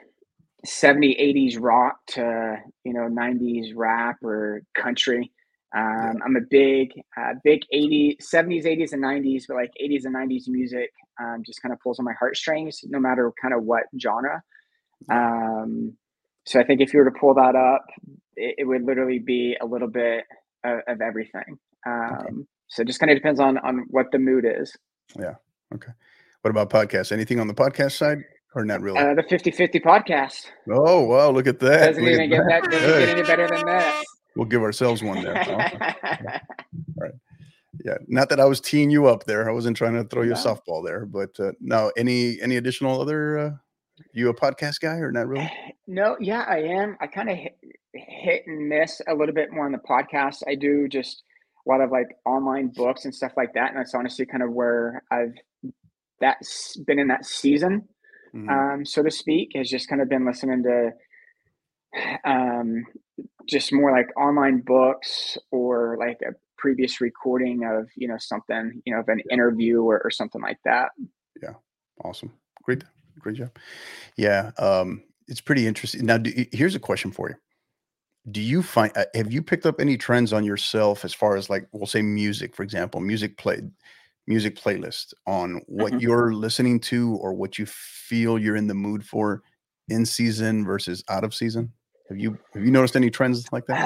70, 80s rock to 90s rap or country. Yeah. I'm a big 80s, 70s, 80s, and 90s, but like 80s and 90s music, just kind of pulls on my heartstrings, no matter kind of what genre. Yeah. So I think if you were to pull that up, it would literally be a little bit of everything. Okay. So it just kind of depends on what the mood is. Yeah. Okay. What about podcasts? Anything on the podcast side or not really? The 50/50 podcast Oh, wow, look at that. doesn't Look at even get that. Doesn't that. get any better than this. We'll give ourselves one there. Awesome. Yeah. All right. Yeah. Not that I was teeing you up there. I wasn't trying to throw you a No. softball there, but no, any additional other you a podcast guy or not really? No, yeah, I am. I kind of hit and miss a little bit more on the podcast. I do just a lot of like online books and stuff like that, and that's honestly kind of where I've that's been in that season, Mhm. so to speak. Has just kind of been listening to um, just more like online books or like a previous recording of something of an Yeah. interview or something like that. Yeah. Awesome. Great job. Yeah. It's pretty interesting. Now, here's a question for you. Do you find have you picked up any trends on yourself as far as like we'll say music, for example, music playlist on what Mhm. you're listening to or what you feel you're in the mood for in season versus out of season? Have you noticed any trends like that?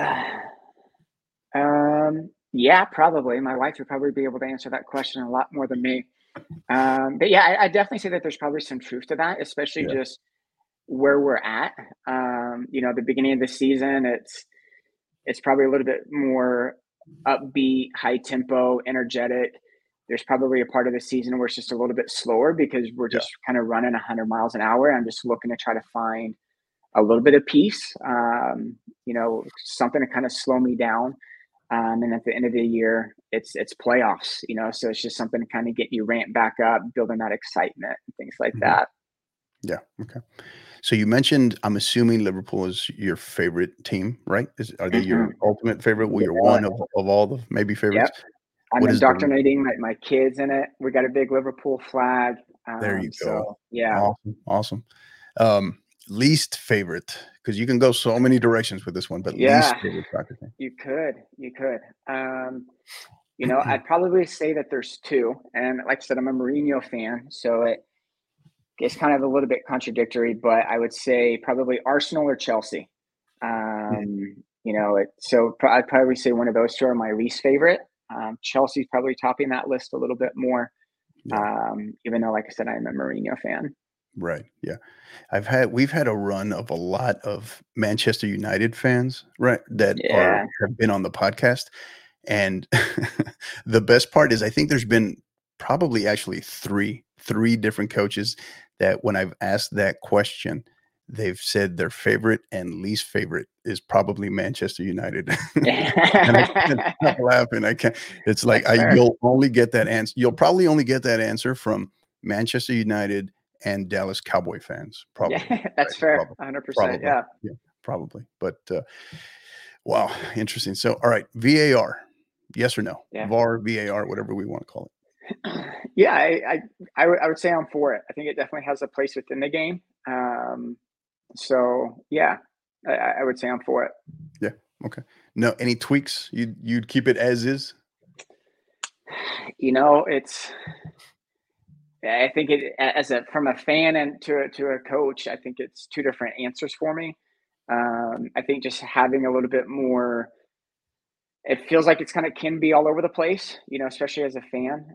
Yeah, probably. My wife would probably be able to answer that question a lot more than me. But yeah, I definitely say that there's probably some truth to that, especially Yeah. just where we're at. The beginning of the season, it's probably a little bit more upbeat, high tempo, energetic. There's probably a part of the season where it's just a little bit slower because we're Yeah. just kind of running 100 miles an hour. I'm just looking to try to find a little bit of peace, something to kind of slow me down. And at the end of the year, it's playoffs, so it's just something to kind of get you ramped back up, building that excitement and things like Mhm. that. Yeah. Okay. So you mentioned, I'm assuming Liverpool is your favorite team, right? Are they your Hmm. ultimate favorite? Well, you're Yeah. one of all the maybe favorites. Yep. I'm What is the indoctrinating my kids in it. We got a big Liverpool flag. There you go. So yeah, Awesome, awesome. Um, Least favorite, because you can go so many directions with this one, but least yeah, favorite soccer team. you could. I'd probably say that there's two, and like I said, I'm a Mourinho fan, so it's kind of a little bit contradictory, but I would say probably Arsenal or Chelsea. Mm, I'd probably say one of those two are my least favorite. Chelsea's probably topping that list a little bit more, yeah, even though, like I said, I'm a Mourinho fan. right, yeah. We've had a run of a lot of Manchester United fans, right, that Yeah. have been on the podcast, and the best part is I think there's been probably actually three different coaches that when I've asked that question, they've said their favorite and least favorite is probably Manchester United. And I can't stop laughing. I can't it's like That's fair. you'll only get that answer. You'll probably only get that answer from Manchester United and Dallas Cowboy fans, Yeah, probably, right? that's fair. Probably. 100%. Probably. Yeah. Yeah, probably. But, wow, interesting. So, all right, VAR, yes or no? Yeah. VAR, VAR, whatever we wanna call it. Yeah, I would say I'm for it. I think it definitely has a place within the game. So yeah, I would say I'm for it. Yeah, okay. No, any tweaks? You'd keep it as is? It's I think from a fan and to a coach, I think it's two different answers for me. I think just having a little bit more, it feels like it's kind of can be all over the place, especially as a fan.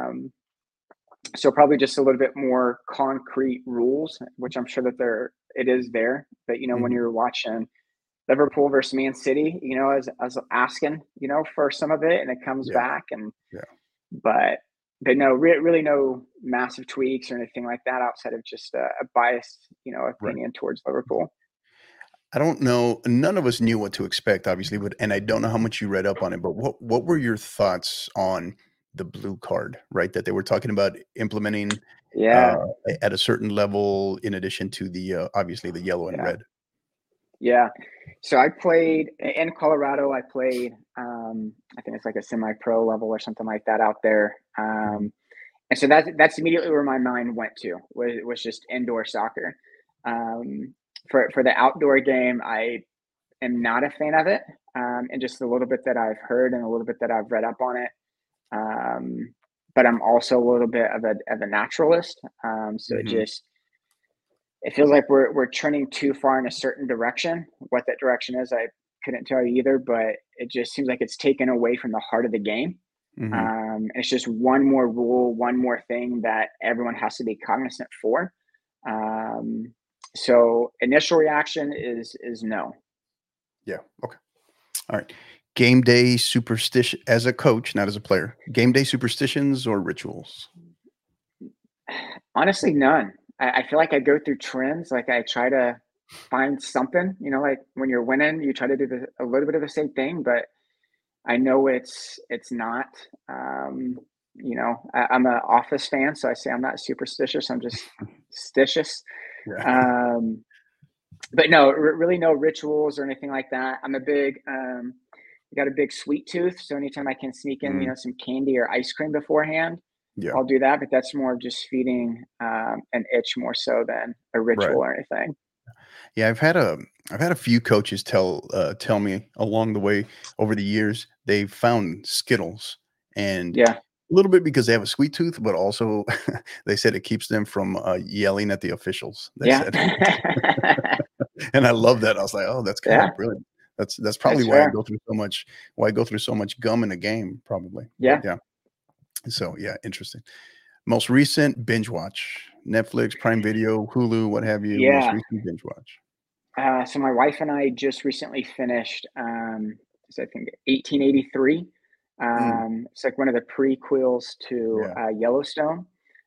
So probably just a little bit more concrete rules, which I'm sure that it is there. But when Mhm. you're watching Liverpool versus Man City, as asking, for some of it, and it comes Yeah, back, and yeah, but no, really no massive tweaks or anything like that outside of just a biased, right. opinion towards Liverpool. I don't know. None of us knew what to expect, obviously, but and I don't know how much you read up on it, but what were your thoughts on the blue card, right? That they were talking about implementing uh, Yeah, at a certain level, in addition to the obviously the yellow and yeah, red. yeah. So I played in Colorado. I played, I think it's like a semi-pro level or something like that out there. Mhm. And so that's immediately where my mind went to, was just indoor soccer. Um, for the outdoor game, I am not a fan of it, and just a little bit that I've heard and a little bit that I've read up on it. Um, but I'm also a little bit of a naturalist, so Mhm. it feels like we're trending too far in a certain direction. What that direction is, I couldn't tell you either, but it just seems like it's taken away from the heart of the game. Mhm. And it's just one more rule, one more thing that everyone has to be cognizant for. Um, so initial reaction is no. Yeah. Okay. All right. Game day superstition as a coach, not as a player. Game day superstitions or rituals. Honestly, none. I feel like I go through trends. Like I try to find something. Like when you're winning, you try to do a little bit of the same thing, but I know it's not. I'm an Office fan, so I say I'm not superstitious. I'm just stitious. Yeah. Um, but no, really no rituals or anything like that. I got a big sweet tooth, so anytime I can sneak in, Mm, some candy or ice cream beforehand, yeah. I'll do that. But that's more of just feeding an itch more so than a ritual Right. or anything. Yeah, I've had a few coaches tell me along the way over the years they found Skittles, and Yeah, a little bit because they have a sweet tooth, but also they said it keeps them from yelling at the officials. They yeah, said, and I love that. I was like, oh, that's kind yeah. of brilliant. That's probably That's why I fair. go through so much. Why I go through so much gum in a game, probably. But Yeah, yeah, so yeah, interesting. Most recent binge watch: Netflix, Prime Video, Hulu, what have you. Most yeah. recent binge watch. So my wife and I just recently finished, I think 1883. Mm, It's like one of the prequels to yeah. Yellowstone.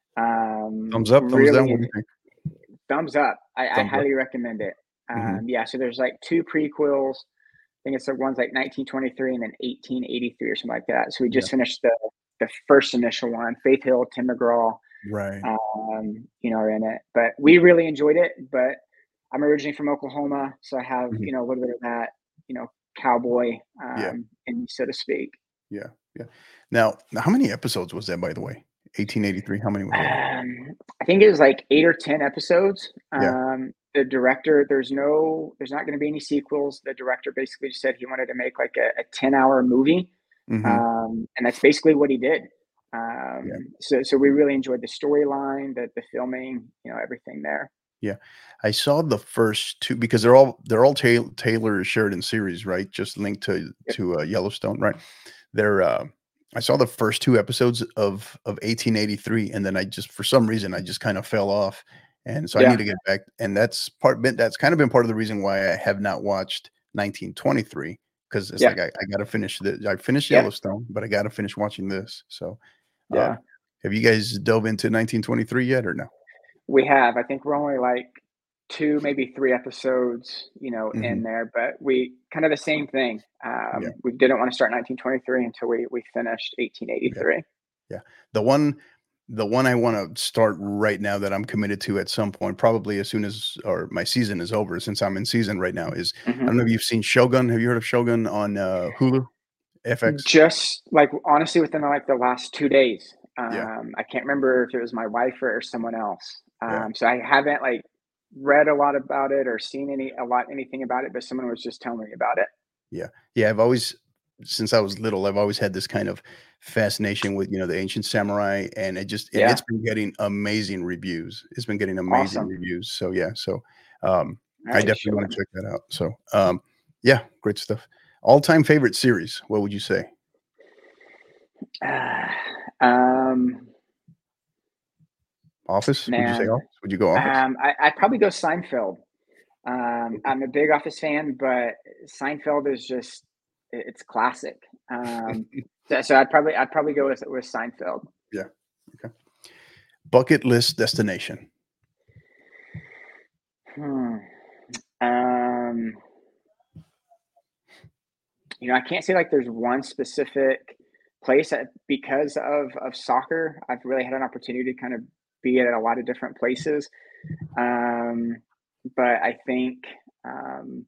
Thumbs up, thumbs down. What do Really you think? thumbs up. I Thumbs up. highly recommend it. Mhm. Yeah, so there's like two prequels. I think it's like one's like 1923 and then 1883 or something like that. So we Yeah. just finished the first initial one. Faith Hill, Tim McGraw, Right. are in it. But we really enjoyed it. But I'm originally from Oklahoma, so I have Mhm. a little bit of that, cowboy, Yeah. in me, so to speak. Yeah. Yeah. Now how many episodes was that, by the way? 1883, how many was that? I think it was like 8 or 10 episodes. Yeah. The director, there's not going to be any sequels. The director basically just said he wanted to make like a 10-hour movie, Mhm. and that's basically what he did. Yeah. So we really enjoyed the storyline, the filming, everything there. Yeah. I saw the first 2 because they're all Taylor Sheridan series, right? Just linked Yep. to Yellowstone, right? They're, I saw the first 2 episodes of 1883, and then I just for some reason, I just kind of fell off, and so I need Yeah, to get back, and that's kind of been part of the reason why I have not watched 1923 because it's yeah, like I gotta finish I finished yep, Yellowstone, but I gotta finish watching this, so, yeah. have you guys dove into 1923 yet or no? We have. I think we're only like 2, maybe 3 episodes, in Mhm. there, but we kind of the same thing. Yeah, We didn't want to start 1923 until we finished yeah. 1883. Yeah. The one the one I wanna start right now that I'm committed to at some point, probably as soon as or my season is over, since I'm in season right now, is I don't Mhm. know if you've seen Shogun. Have you heard of Shogun on, Hulu? FX? Just, like, honestly, within, like, the last 2 days. Yeah, I can't remember if it was my wife or someone else. yeah, So I haven't, like, read a lot about it or seen anything about it, but someone was just telling me about it. yeah. Yeah, I've always since I was little, I've always had this kind of fascination with, the ancient samurai, and Yeah. it's been getting amazing reviews. It's been getting amazing Awesome. reviews. So yeah, um, All I right. definitely want Should. to check that out. So yeah, great stuff. All-time favorite series, what would you say? Um, Office? Would you say man, Office? Would you go Office? I'd probably go Seinfeld. I'm a big Office fan, but Seinfeld is just it's classic. So I'd probably go with Seinfeld. Yeah. Okay. Bucket list destination. Hmm. Um, I can't say like there's one specific place because of soccer. I've really had an opportunity to kind of be at a lot of different places. Um, but I think, um,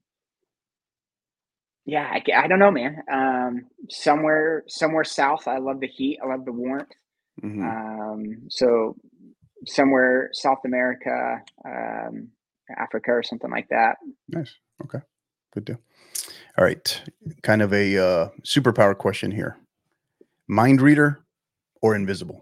yeah, I don't know, man. Somewhere south. I love the heat. I love the warmth. Hmm. So somewhere South America, Africa, or something like that. Nice. Okay. Good deal. All right. Kind of a superpower question here. Mind reader or invisible?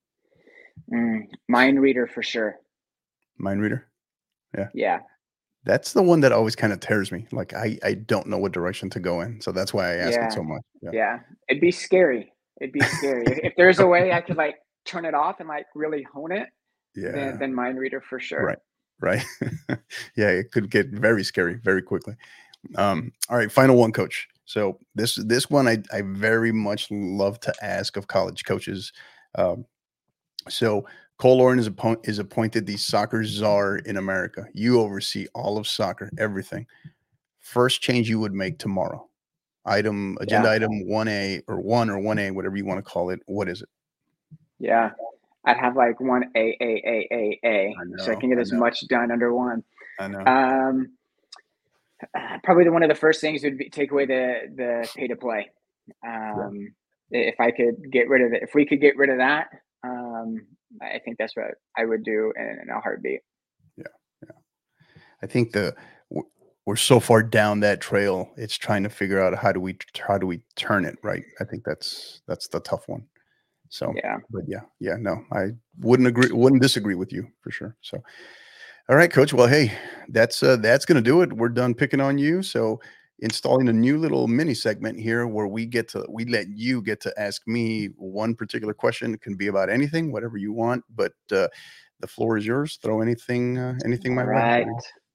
Mind reader for sure. Mind reader. Yeah. Yeah. That's the one that always kind of tears me. Like I don't know what direction to go in. So that's why I ask it Yeah. so much. Yeah. Yeah. It'd be scary. It'd be scary. If there's a way I could like turn it off and like really hone it, then Yeah. then mind reader for sure. Right. Right. Yeah. It could get very scary very quickly. All right. Final one, coach. So this one I very much love to ask of college coaches. Um, So Cole Lauren is appointed the soccer czar in America. You oversee all of soccer, everything. First change you would make tomorrow. Agenda Yeah. item 1A or 1A, whatever you want to call it. What is it? Yeah. I'd have like one A, I so I know, can get I as know, much done under one. I know. Um, Probably one of the first things would be take away the pay to play. Yeah, If I could get rid of it, if we could get rid of that, I think that's what I would do in a heartbeat. yeah, yeah. I think w- we're so far down that trail. It's trying to figure out how do we turn it right. I think that's the tough one. So, Yeah. but yeah, yeah, no, I wouldn't disagree with you for sure. So, all right, coach. Well, hey, that's gonna do it. We're done picking on you. So installing a new little mini segment here where we let you get to ask me one particular question. It can be about anything, whatever you want, but the floor is yours. Throw anything All my way. right.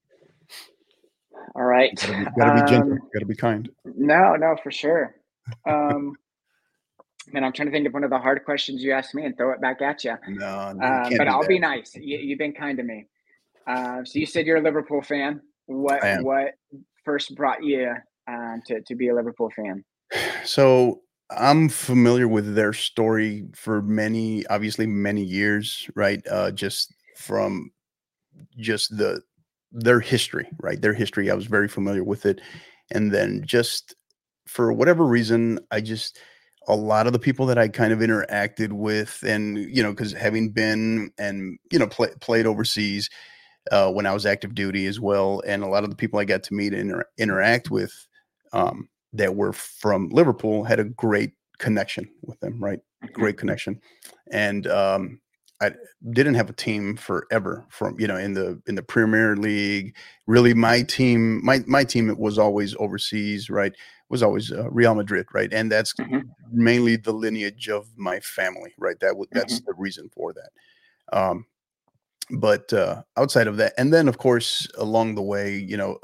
All right. Gotta be gentle, gotta be kind. No, no, for sure. Um, Man, I'm trying to think of one of the hard questions you asked me and throw it back at you. No, no, you can't But do I'll be that. nice. You've been kind to me. So you said you're a Liverpool fan. What I am. what first brought you to be a Liverpool fan? So I'm familiar with their story for obviously many years, right? Just from just their history, right? Their history. I was very familiar with it. And then just for whatever reason, a lot of the people that I kind of interacted with, and because having been and played overseas when I was active duty as well, and a lot of the people I got to meet and interact with that were from Liverpool had a great connection with them, right? Mhm, Great connection, and I didn't have a team forever from in the Premier League. Really, my team it was always overseas, right? Was always Real Madrid, right? And that's mhm, mainly the lineage of my family, right? That's mhm, the reason for that. But outside of that, and then of course along the way,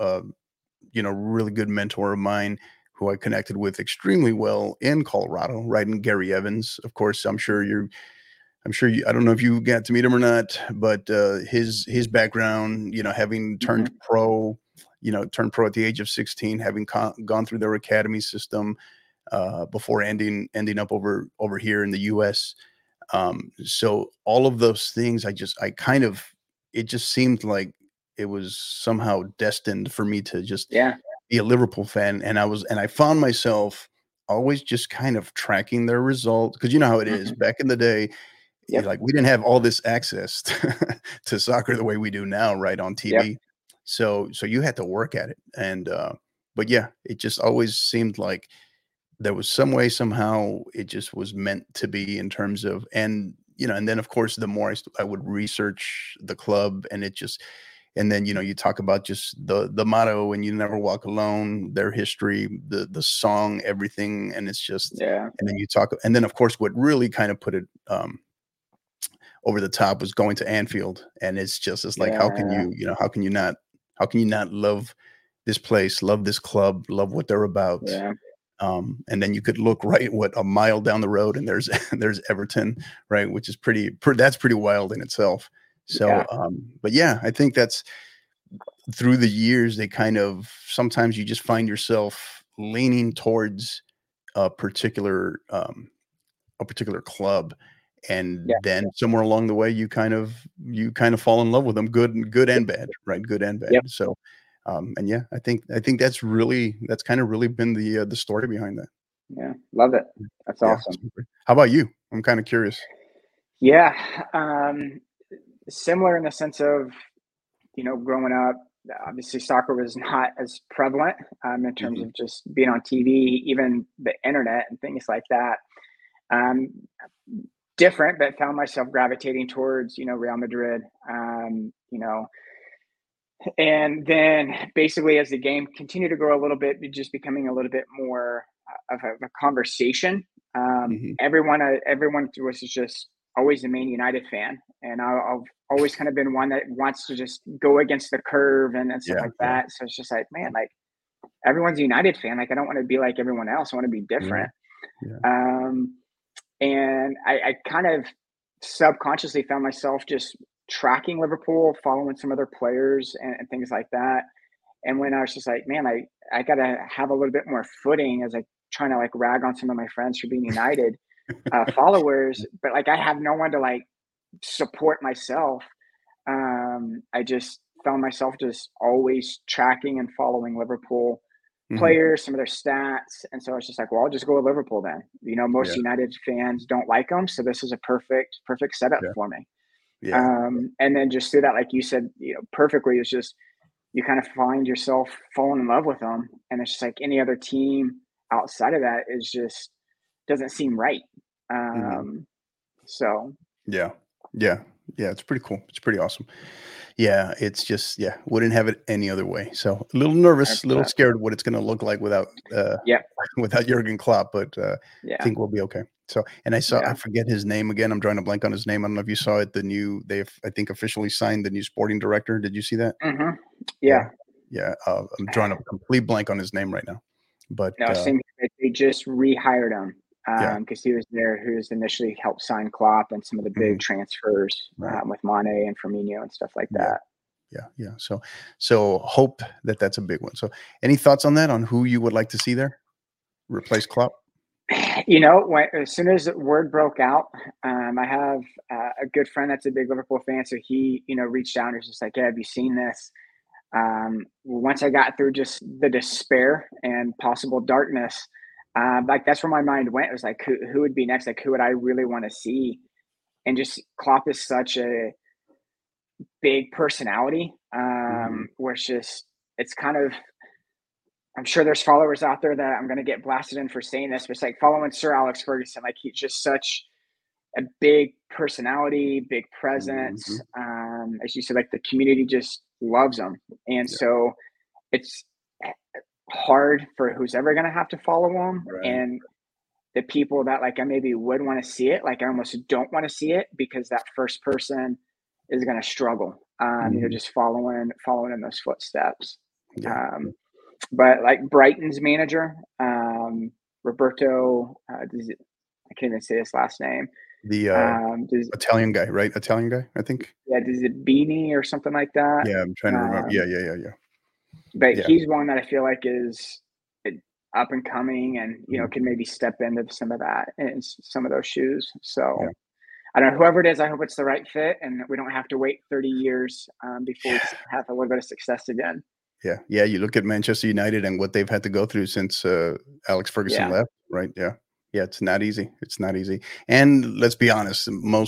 really good mentor of mine who I connected with extremely well in Colorado, right? And Gary Evans, of course. I'm sure you. I don't know if you got to meet him or not, but his background, having mhm, turned pro at the age of 16, having gone through their academy system before ending up over here in the U.S. So all of those things, it just seemed like it was somehow destined for me to just yeah. be a Liverpool fan. And I found myself always just kind of tracking their results because you know how it is Mhm, back in the day. yep. Like we didn't have all this access to soccer the way we do now, right on Yep. TV. So you had to work at it, and but yeah, it just always seemed like there was some way, somehow it just was meant to be in terms of, and and then of course the more I would research the club, and it just, and then you talk about just the motto, and you never walk alone, their history, the song, everything, and it's just, Yeah. and then you talk, and then of course what really kind of put it over the top was going to Anfield, and it's like, how can Yeah. you not love this place, love this club, love what they're about. Yeah. And then you could look right what a mile down the road, and there's there's Everton, right, which is that's pretty wild in itself. So Yeah. but yeah, I think that's, through the years, they kind of, sometimes you just find yourself leaning towards a particular club, and Yeah. then somewhere along the way you kind of fall in love with them, good and bad, right, good and bad. Yep. So and yeah, I think that's kind of really been the story behind that. Yeah. Love it. That's Yeah, awesome. super. How about you? I'm kind of curious. Yeah. Similar in the sense of, growing up, obviously soccer was not as prevalent in terms Mhm. of just being on TV, even the internet and things like that. Um, Different, but found myself gravitating towards, Real Madrid. And then basically as the game continued to grow a little bit, just becoming a little bit more of a conversation. Mhm. Everyone was just always a Man United fan, and I've always kind of been one that wants to just go against the curve and stuff Yeah, like yeah, that. So it's just like, man, like everyone's a United fan. Like I don't want to be like everyone else. I want to be yeah, different. yeah. Um, and I kind of subconsciously found myself just tracking Liverpool, following some other players and things like that. And when I was just like, man, I gotta have a little bit more footing as I trying to like rag on some of my friends for being United followers, but like I have no one to like support myself. I just found myself just always tracking and following Liverpool Mhm. players, some of their stats, and so it's just like, well, I'll just go with Liverpool then. Most Yeah, United fans don't like them, so this is a perfect setup yeah, for me. yeah. And then just through that, like you said, perfectly, it's just you kind of find yourself falling in love with them, and it's just like any other team outside of that is just doesn't seem right. Mhm. So Yeah, yeah, yeah, it's pretty cool. It's pretty awesome. Yeah, it's just, yeah, wouldn't have it any other way. So a little nervous, a little 100%. scared what it's gonna look like without Yep. without Jurgen Klopp, but I Yeah. think we'll be okay. So, and I Yeah. forget his name again. I'm drawing a blank on his name. I don't know if you saw it. They've, I think, officially signed the new sporting director. Did you see that? Hmm. Yeah, Yeah. yeah. I'm drawing a complete blank on his name right now. But No, same. They just rehired him yeah, because he was there. Who was initially helped sign Klopp and some of the big mhm, transfers right. with Mane and Firmino and stuff like Yeah, that. yeah, yeah. So hope that that's a big one. So any thoughts on that? On who you would like to see there replace Klopp? As soon as word broke out, I have a good friend that's a big Liverpool fan, so he, reached out and was just like, "Yeah, have you seen this?" Once I got through just the despair and possible darkness, like that's where my mind went. It was like, who would be next? Like, who would I really want to see? And just Klopp is such a big personality, Mhm. where it's kind of, I'm sure there's followers out there that I'm going to get blasted in for saying this, but it's like following Sir Alex Ferguson. Like he's just such a big personality, big presence. Mhm. As you said, like the community just loves him, and Yeah, so it's hard for who's ever going to have to follow him. right. And the people that like I maybe would want to see it, like I almost don't want to see it because that first person is going to struggle. Mhm. Just following in those footsteps. Yeah. Um, but like Brighton's manager, Roberto, I can't even say his last name. The, Does Italian guy, right? Italian guy, I think? Yeah, does it Beanie or something like that? Yeah, I'm trying to remember. Yeah, Um, yeah, yeah, yeah. but Yeah. he's one that I feel like is up and coming, and Mhm. can maybe step into some of that and some of those shoes. Yeah. So I don't know, whoever it is, I hope it's the right fit, and we don't have to wait 30 years before we Yeah. have a little bit of success again. Yeah. Yeah, you look at Manchester United and what they've had to go through since, Alex Ferguson Yeah, left, right? Yeah. Yeah, it's not easy. It's not easy. And let's be honest,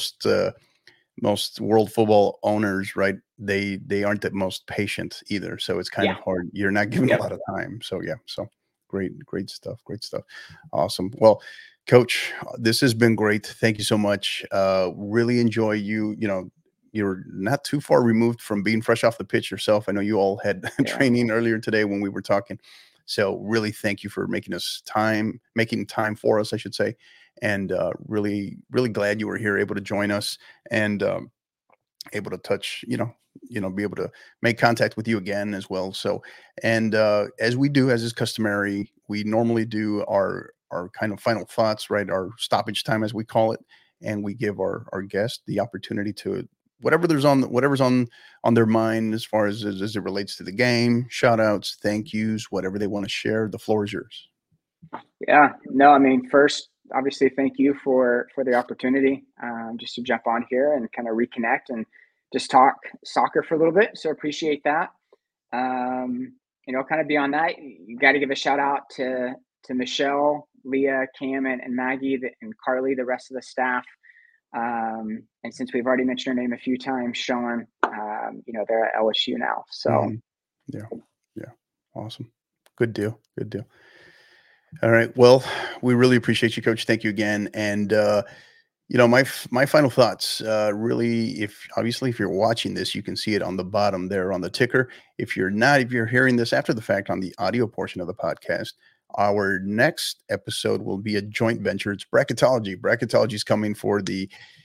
most world football owners, right? They aren't the most patient either. So it's kind yeah, of hard. You're not given a yep, lot of time. So yeah. So Great stuff. Great stuff. Awesome. Well, Coach, this has been great. Thank you so much. Really enjoy you. You're not too far removed from being fresh off the pitch yourself. I know you all had training earlier today when we were talking. So really thank you for making time for us, I should say. And really, really glad you were here, able to join us and able to touch, be able to make contact with you again as well. So, and as is customary, we normally do our kind of final thoughts, right? Our stoppage time, as we call it. And we give our guest the opportunity to whatever's on their mind as far as it relates to the game, shout outs, thank yous, whatever they want to share. The floor is yours. Yeah, no, I mean, first, obviously, thank you for the opportunity just to jump on here and kind of reconnect and just talk soccer for a little bit. So appreciate that. Kind of beyond that, you got to give a shout out to Michelle, Leah, Cam, and Maggie, and Carly, the rest of the staff. And since we've already mentioned her name a few times, Sean, they're at LSU now. So yeah, awesome, good deal. All right, well, we really appreciate you, Coach. Thank you again. And my final thoughts, really, if you're watching this, you can see it on the bottom there on the ticker. If you're hearing this after the fact on the audio portion of the podcast, our next episode will be a joint venture. It's Bracketology. Bracketology is coming for the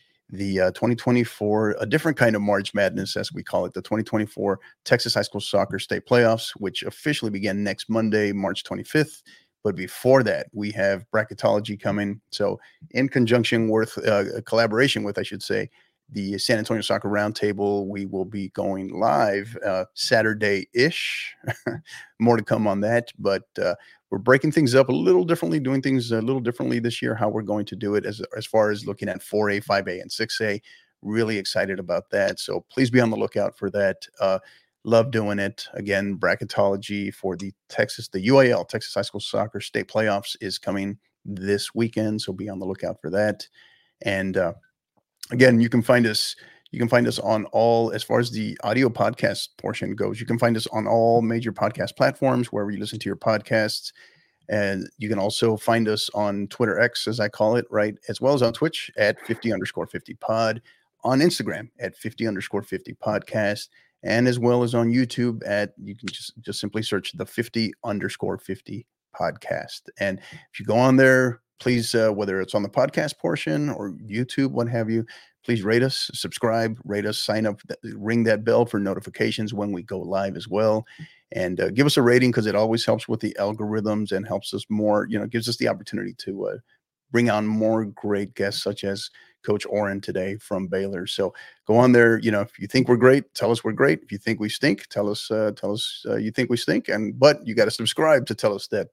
2024, a different kind of March Madness, as we call it, the 2024 Texas High School Soccer State Playoffs, which officially begin next Monday, March 25th. But before that, we have Bracketology coming. So in conjunction with collaboration with, I should say, the San Antonio Soccer Roundtable, we will be going live Saturday-ish. More to come on that. But we're breaking things up a little differently, doing things a little differently this year, how we're going to do it as far as looking at 4A, 5A, and 6A. Really excited about that. So please be on the lookout for that. Love doing it. Again, Bracketology for the UAL, Texas High School Soccer State Playoffs, is coming this weekend. So be on the lookout for that. And again, you can find us on all, as far as the audio podcast portion goes, you can find us on all major podcast platforms wherever you listen to your podcasts. And you can also find us on Twitter X, as I call it, right? As well as on Twitch at 50_50pod, on Instagram at 50_50podcast, and as well as on YouTube you can just simply search the 50_50 podcast. And if you go on there, please, whether it's on the podcast portion or YouTube, what have you, please rate us, subscribe, rate us, sign up, ring that bell for notifications when we go live as well. And give us a rating, because it always helps with the algorithms and helps us more, gives us the opportunity to bring on more great guests, such as Coach Oren today from Baylor. So go on there. If you think we're great, tell us we're great. If you think we stink, tell us you think we stink. But you got to subscribe to tell us that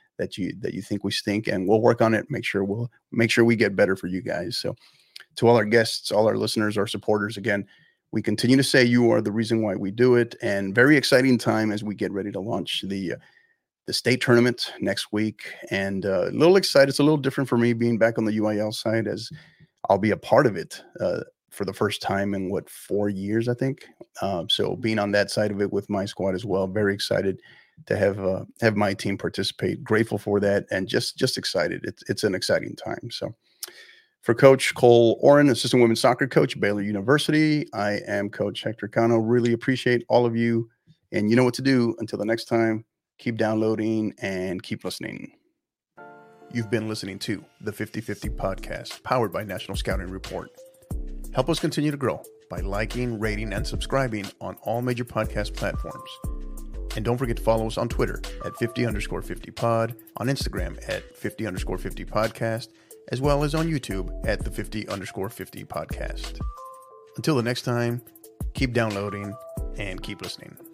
you think we stink, and we'll work on it. Make sure we get better for you guys. So to all our guests, all our listeners, our supporters, again, we continue to say you are the reason why we do it. And very exciting time as we get ready to launch the state tournament next week. And a little excited. It's a little different for me being back on the UIL side, as I'll be a part of it for the first time in 4 years, I think. So being on that side of it with my squad as well, very excited to have my team participate. Grateful for that, and just excited. It's an exciting time. So for Coach Cole Oren, assistant women's soccer coach, Baylor University, I am Coach Hector Cano. Really appreciate all of you, and you know what to do. Until the next time, keep downloading and keep listening. You've been listening to the 50/50 podcast, powered by National Scouting Report. Help us continue to grow by liking, rating, and subscribing on all major podcast platforms. And don't forget to follow us on Twitter at 50_50pod, on Instagram at 50_50 podcast, as well as on YouTube at the 50_50 podcast. Until the next time, keep downloading and keep listening.